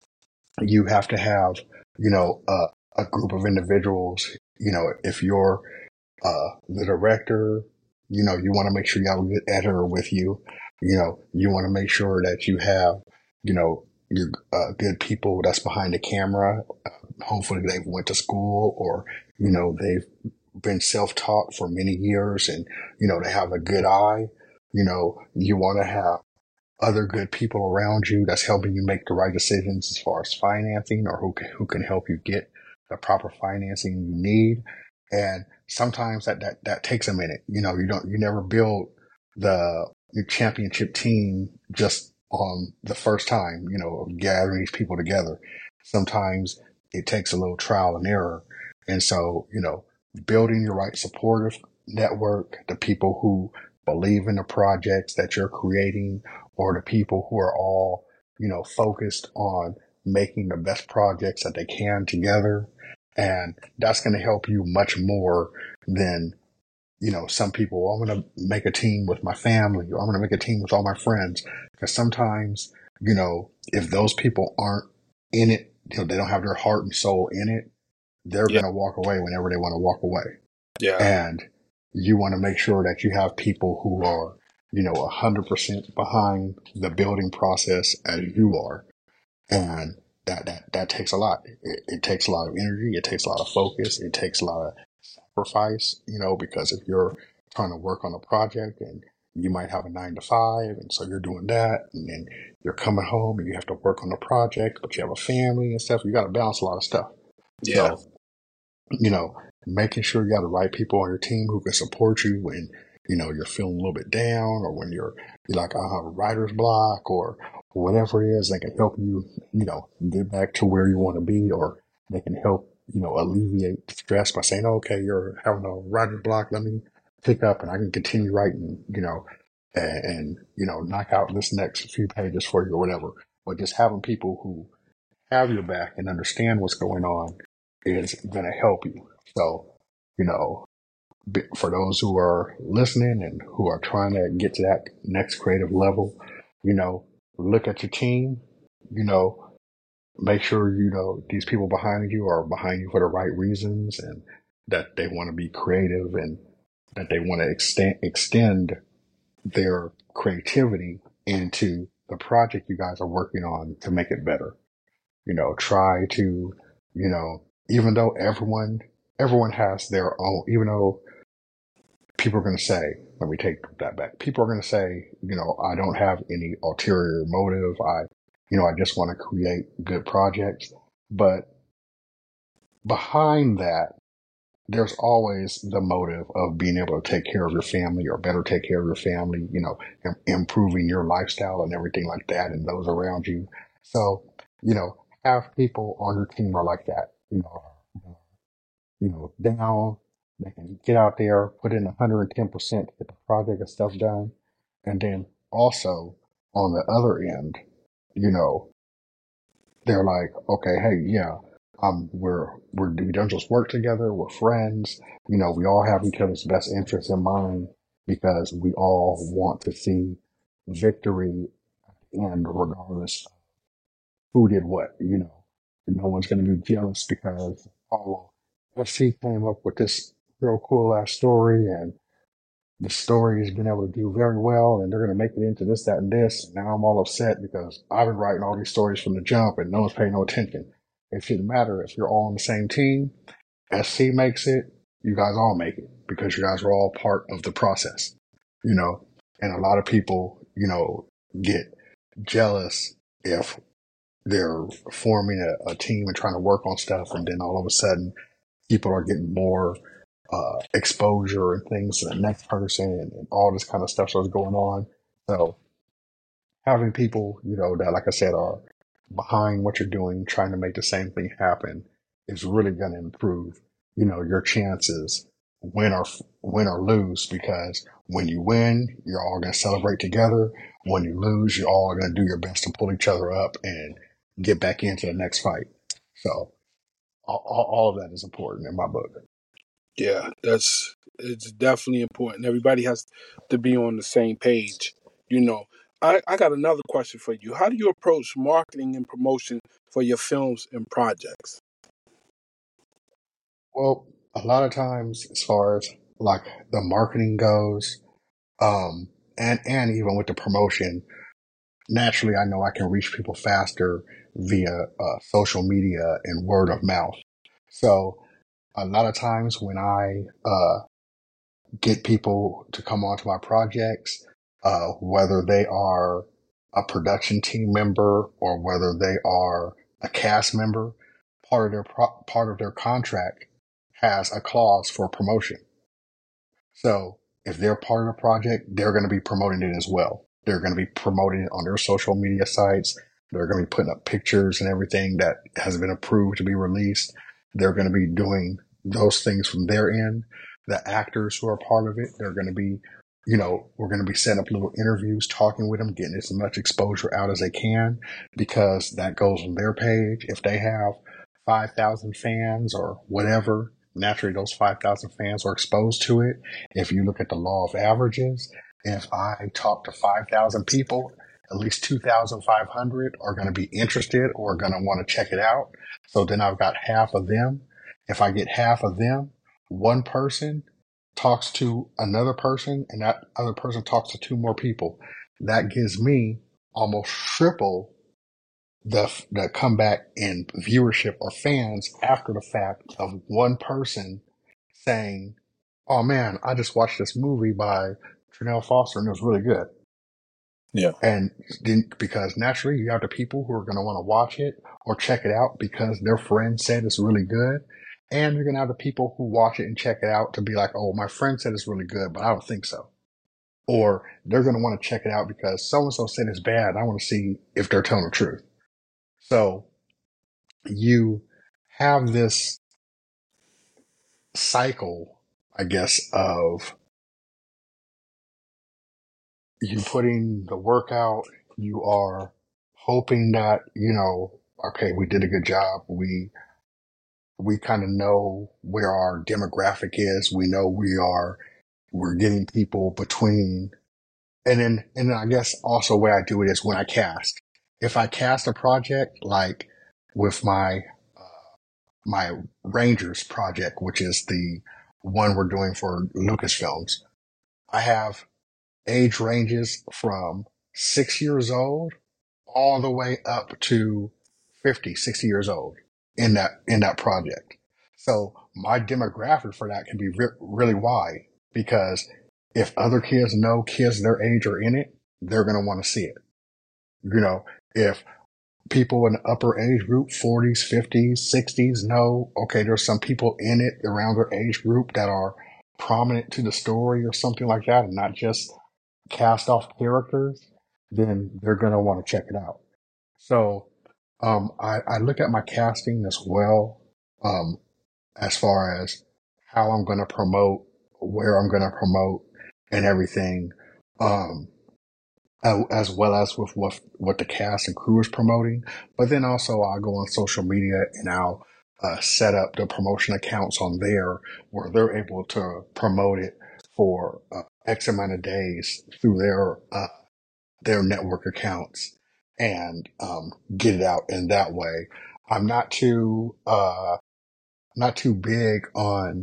you have to have, you know, a, a group of individuals. You know, if you're uh, the director, you know, you want to make sure you have a good editor with you. You know, you want to make sure that you have, you know, your uh, good people that's behind the camera. Uh, hopefully they've went to school or, you know, they've been self-taught for many years and, you know, they have a good eye. You know, you want to have other good people around you that's helping you make the right decisions as far as financing or who can, who can help you get the proper financing you need. And sometimes that, that, that takes a minute. You know, you don't, you never build the your championship team just on the first time, you know, gathering these people together. Sometimes it takes a little trial and error. And so, you know, building your right supportive network, the people who believe in the projects that you're creating, or the people who are all, you know, focused on making the best projects that they can together. And that's going to help you much more than, you know, some people, well, I'm going to make a team with my family or I'm going to make a team with all my friends. Because sometimes, you know, if those people aren't in it, you know, they don't have their heart and soul in it, they're Yeah. going to walk away whenever they want to walk away. Yeah. And you want to make sure that you have people who are, you know, one hundred percent behind the building process as you are. And that, that, that takes a lot. It, it takes a lot of energy. It takes a lot of focus. It takes a lot of sacrifice, you know, because if you're trying to work on a project and you might have a nine to five, and so you're doing that, and then you're coming home and you have to work on the project, but you have a family and stuff. You got to balance a lot of stuff. Yeah. So, you know, making sure you got the right people on your team who can support you when, you know, you're feeling a little bit down, or when you're, you're like, I have a writer's block, or whatever it is, they can help you, you know, get back to where you want to be, or they can help, you know, alleviate stress by saying, okay, you're having a writer's block. Let me pick up and I can continue writing, you know, and, and, you know, knock out this next few pages for you or whatever. But just having people who have your back and understand what's going on is going to help you. So, you know, b- for those who are listening and who are trying to get to that next creative level, you know, look at your team, you know, make sure, you know, these people behind you are behind you for the right reasons, and that they want to be creative, and that they want to extend, extend their creativity into the project you guys are working on to make it better. You know, try to, you know, even though everyone, everyone has their own, even though people are going to say, let me take that back. People are going to say, you know, I don't have any ulterior motive. I, you know, I just want to create good projects. But behind that, there's always the motive of being able to take care of your family, or better take care of your family, you know, im- improving your lifestyle and everything like that, and those around you. So, you know, have people on your team are like that, you know, you know, down. They can get out there, put in one hundred ten percent to get the project and stuff done. And then also on the other end, you know, they're like, okay, hey, yeah, um, we're, we're, we don't just work together. We're friends. You know, we all have each other's best interests in mind, because we all want to see victory, and regardless of who did what, you know, no one's going to be jealous because, oh, well, she came up with this real cool ass story, and the story has been able to do very well, and they're going to make it into this, that, and this. And now I'm all upset because I've been writing all these stories from the jump and no one's paying no attention. It shouldn't matter if you're all on the same team. S C makes it, you guys all make it, because you guys are all part of the process, you know. And a lot of people, you know, get jealous if they're forming a, a team and trying to work on stuff, and then all of a sudden people are getting more uh, exposure and things to the next person, and, and all this kind of stuff starts going on. So having people, you know, that, like I said, are behind what you're doing, trying to make the same thing happen, is really going to improve, you know, your chances, win or win or lose. Because when you win, you're all going to celebrate together. When you lose, you're all going to do your best to pull each other up and get back into the next fight. So all, all all of that is important in my book. Yeah, that's it's definitely important. Everybody has to be on the same page. You know, I, I got another question for you. How do you approach marketing and promotion for your films and projects? Well, a lot of times, as far as like the marketing goes, um, and and even with the promotion, naturally, I know I can reach people faster via uh, social media and word of mouth. So a lot of times when I uh, get people to come onto my projects, uh, whether they are a production team member or whether they are a cast member, part of their pro- part of their contract has a clause for promotion. So if they're part of the project, they're going to be promoting it as well. They're going to be promoting it on their social media sites. They're going to be putting up pictures and everything that has been approved to be released. They're going to be doing those things from their end. The actors who are part of it, they're going to be, you know, we're going to be setting up little interviews, talking with them, getting as much exposure out as they can, because that goes on their page. If they have five thousand fans or whatever, naturally those five thousand fans are exposed to it. If you look at the law of averages, if I talk to five thousand people at least two thousand five hundred are going to be interested or going to want to check it out. So then I've got half of them. If I get half of them, one person talks to another person and that other person talks to two more people. That gives me almost triple the the comeback in viewership or fans after the fact of one person saying, "Oh man, I just watched this movie by Trinell Foster and it was really good." Yeah. And then, because naturally you have the people who are going to want to watch it or check it out because their friend said it's really good. And you're going to have the people who watch it and check it out to be like, "Oh, my friend said it's really good, but I don't think so." Or they're going to want to check it out because so-and-so said it's bad. I want to see if they're telling the truth. So you have this cycle, I guess, of you putting the work out, you are hoping that, you know, okay, we did a good job. We, we kind of know where our demographic is. We know we are, we're getting people between, and then, and then I guess also the way I do it is when I cast. If I cast a project like with my, uh, my Rangers project, which is the one we're doing for Lucasfilms, I have age ranges from six years old all the way up to fifty, sixty years old in that, in that project. So my demographic for that can be re- really wide because if other kids know kids their age are in it, they're going to want to see it. You know, if people in the upper age group, forties, fifties, sixties, know, okay, there's some people in it around their age group that are prominent to the story or something like that and not just cast off characters, then they're going to want to check it out. So um, I, I look at my casting as well, um, as far as how I'm going to promote, where I'm going to promote, and everything, um, as well as with what what the cast and crew is promoting. But then also I'll go on social media and I'll uh, set up the promotion accounts on there where they're able to promote it for uh, X amount of days through their uh, their network accounts and um, get it out in that way. I'm not too uh, not too big on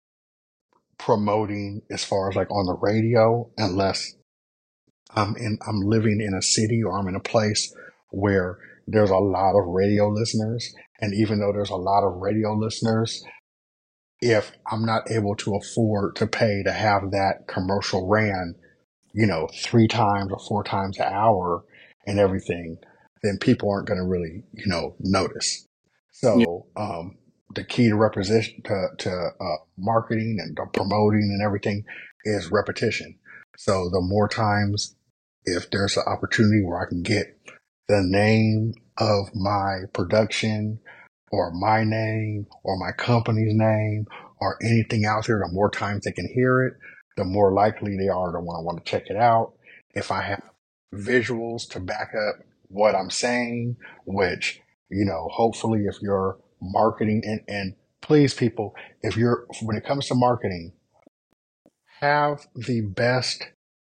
promoting as far as like on the radio unless I'm in I'm living in a city or I'm in a place where there's a lot of radio listeners. And even though there's a lot of radio listeners, if I'm not able to afford to pay to have that commercial ran, you know, three times or four times an hour and everything, then people aren't going to really, you know, notice. Yeah. So, um, the key to representation, to, to, uh, marketing and the promoting and everything is repetition. So the more times, if there's an opportunity where I can get the name of my production or my name or my company's name or anything out there, the more times they can hear it, the more likely they are to want to want to check it out. If I have visuals to back up what I'm saying, which, you know, hopefully if you're marketing and, and please people, if you're, when it comes to marketing, have the best,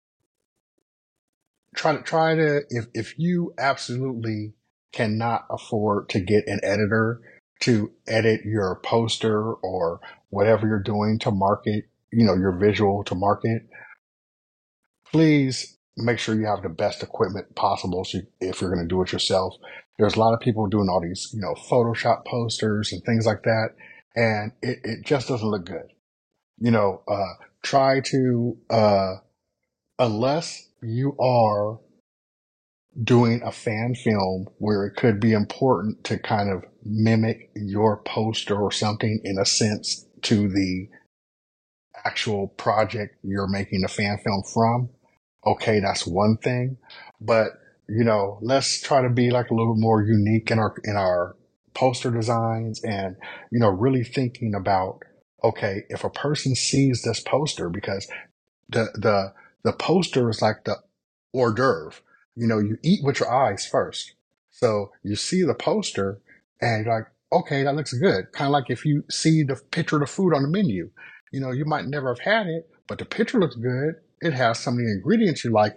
try to, try to, if, if you absolutely cannot afford to get an editor to edit your poster or whatever you're doing to market, you know, your visual to market, please make sure you have the best equipment possible. So if you're going to do it yourself, there's a lot of people doing all these, you know, Photoshop posters and things like that. And it, it just doesn't look good. You know, uh, try to, uh, unless you are doing a fan film where it could be important to kind of mimic your poster or something in a sense to the actual project you're making a fan film from. Okay, that's one thing, but you know, let's try to be like a little more unique in our in our poster designs and you know, really thinking about okay, if a person sees this poster because the the the poster is like the hors d'oeuvre. You know, you eat with your eyes first. So you see the poster and you're like, okay, that looks good. Kind of like if you see the picture of the food on the menu. You know, you might never have had it, but the picture looks good. It has some of the ingredients you like in it.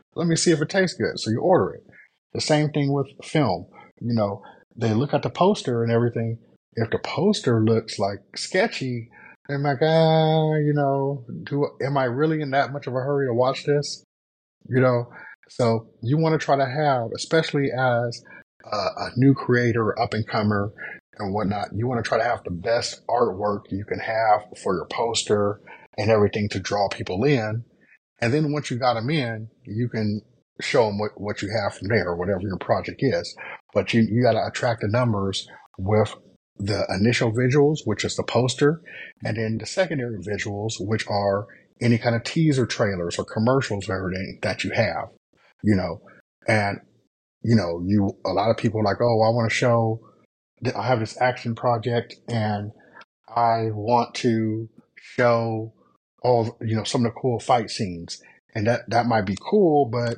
let me see if it tastes good. So you order it. The same thing with film. You know, they look at the poster and everything. If the poster looks like sketchy, they're like, ah, you know, do am I really in that much of a hurry to watch this? You know, so you want to try to have, especially as a, a new creator, up and comer, and whatnot, you want to try to have the best artwork you can have for your poster and everything to draw people in. And then once you got them in, you can show them what, what you have from there, whatever your project is. But you, you got to attract the numbers with the initial visuals, which is the poster, and then the secondary visuals, which are any kind of teaser trailers or commercials or everything that you have, you know. And, you know, you, a lot of people are like, oh, I want to show that I have this action project and I want to show all, you know, some of the cool fight scenes. And that, that might be cool, but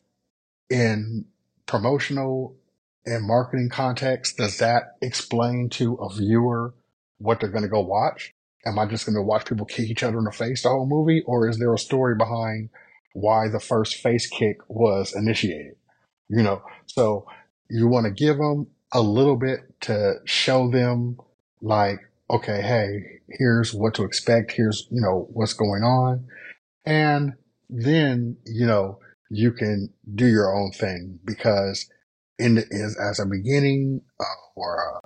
in promotional and marketing context, does that explain to a viewer what they're going to go watch? Am I just going to watch people kick each other in the face the whole movie? Or is there a story behind why the first face kick was initiated? You know, so you want to give them a little bit to show them like, okay, hey, here's what to expect. Here's, you know, what's going on. And then, you know, you can do your own thing because in the, is as a beginning uh, or a,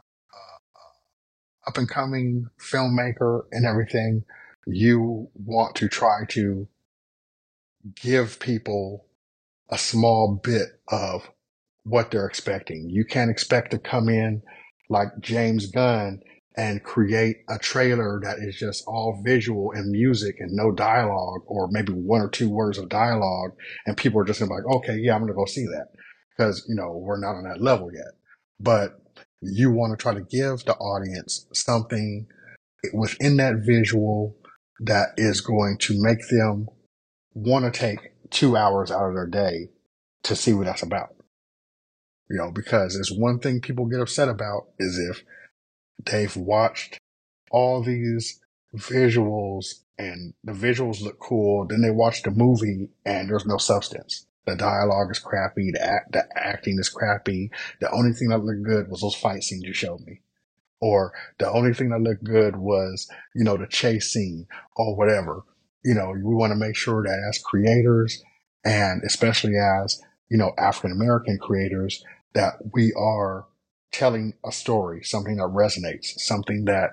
a up and coming filmmaker and everything, you want to try to give people a small bit of what they're expecting. You can't expect to come in like James Gunn and create a trailer that is just all visual and music and no dialogue, or maybe one or two words of dialogue, and people are just gonna be like, okay, yeah, I'm gonna go see that. Because, you know, we're not on that level yet. But you want to try to give the audience something within that visual that is going to make them want to take two hours out of their day to see what that's about. You know, because there's one thing people get upset about is if they've watched all these visuals and the visuals look cool, then they watch the movie and there's no substance. The dialogue is crappy, the, act, the acting is crappy. The only thing that looked good was those fight scenes you showed me. Or the only thing that looked good was, you know, the chase scene or whatever. You know, we want to make sure that as creators and especially as, you know, African American creators, that we are telling a story, something that resonates, something that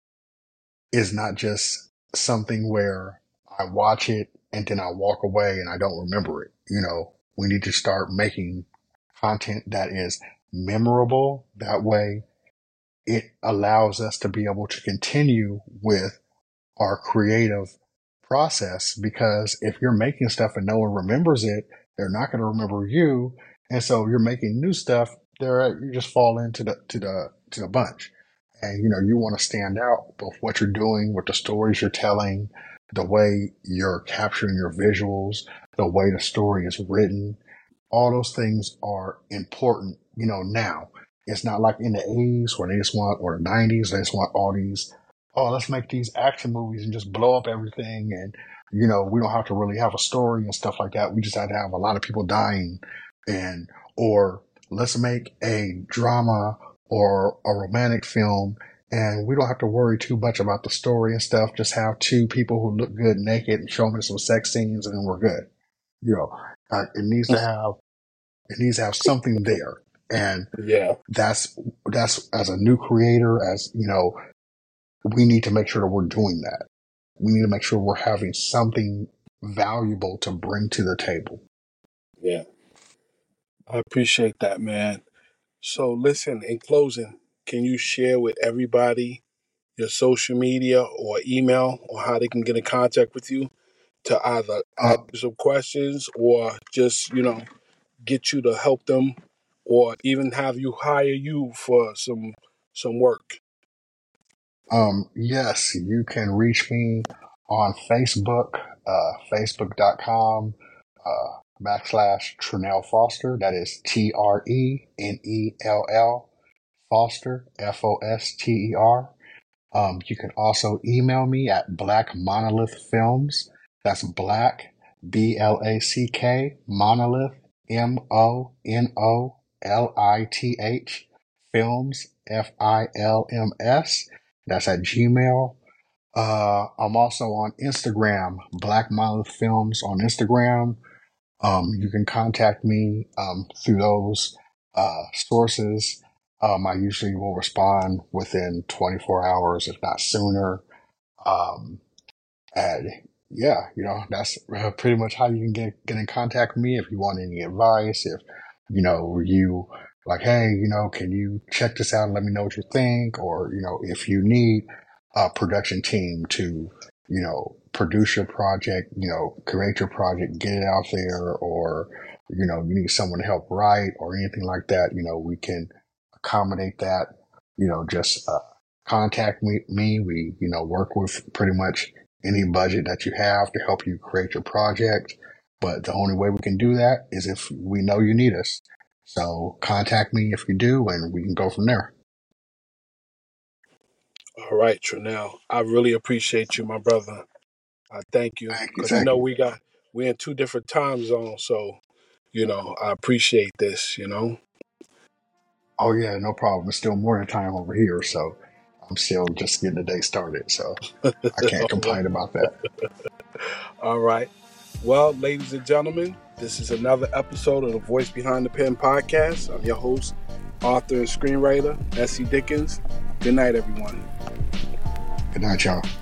is not just something where I watch it and then I walk away and I don't remember it. You know, we need to start making content that is memorable. That way it allows us to be able to continue with our creative process, because if you're making stuff and no one remembers it, they're not going to remember you. And so you're making new stuff, there you just fall into the to the to the bunch. And you know, you want to stand out with what you're doing, with the stories you're telling, the way you're capturing your visuals, the way the story is written. All those things are important, you know, now. It's not like in the eighties where they just want, or the nineties, they just want all these, oh, let's make these action movies and just blow up everything. And, you know, we don't have to really have a story and stuff like that. We just have to have a lot of people dying. And, or let's make a drama or a romantic film and we don't have to worry too much about the story and stuff. Just have two people who look good naked and show me some sex scenes and then we're good. You know, uh, it needs to have, it needs to have something there. And Yeah. that's, that's as a new creator, as you know, we need to make sure that we're doing that. We need to make sure we're having something valuable to bring to the table. Yeah. I appreciate that, man. So listen, in closing, can you share with everybody your social media or email or how they can get in contact with you to either Uh, ask you some questions or just, you know, get you to help them or even have you hire you for some some work? um, yes, you can reach me on Facebook, uh, facebook.com, uh, backslash Trenell Foster. That is T R E N E L L Foster, F O S T E R. Um, you can also email me at Black Monolith Films. That's Black, B L A C K, Monolith, M O N O L I T H, Films, F I L M S. That's at Gmail. Uh, I'm also on Instagram, Black Monolith Films on Instagram. Um, you can contact me um, through those uh, sources. Um, I usually will respond within twenty-four hours, if not sooner. Um, and yeah, you know, that's uh, pretty much how you can get, get in contact with me if you want any advice. If, you know, you like, hey, you know, can you check this out and let me know what you think? Or, you know, if you need a production team to, you know, produce your project, you know, create your project, get it out there, or, you know, you need someone to help write or anything like that, you know, we can accommodate that. You know, just uh, contact me, me. We, you know, work with pretty much any budget that you have to help you create your project. But the only way we can do that is if we know you need us. So contact me if you do, and we can go from there. All right, Trinell. I really appreciate you, my brother. I thank you Thank you. because you Thank know you. we got we're in two different time zones, so you know I appreciate this. You know. Oh, yeah, no problem. It's still morning time over here, so I'm still just getting the day started. So I can't All right. complain about that. All right. Well, ladies and gentlemen, this is another episode of the Voice Behind the Pen podcast. I'm your host, author and screenwriter, S C Dickens. Good night, everyone. Good night, y'all.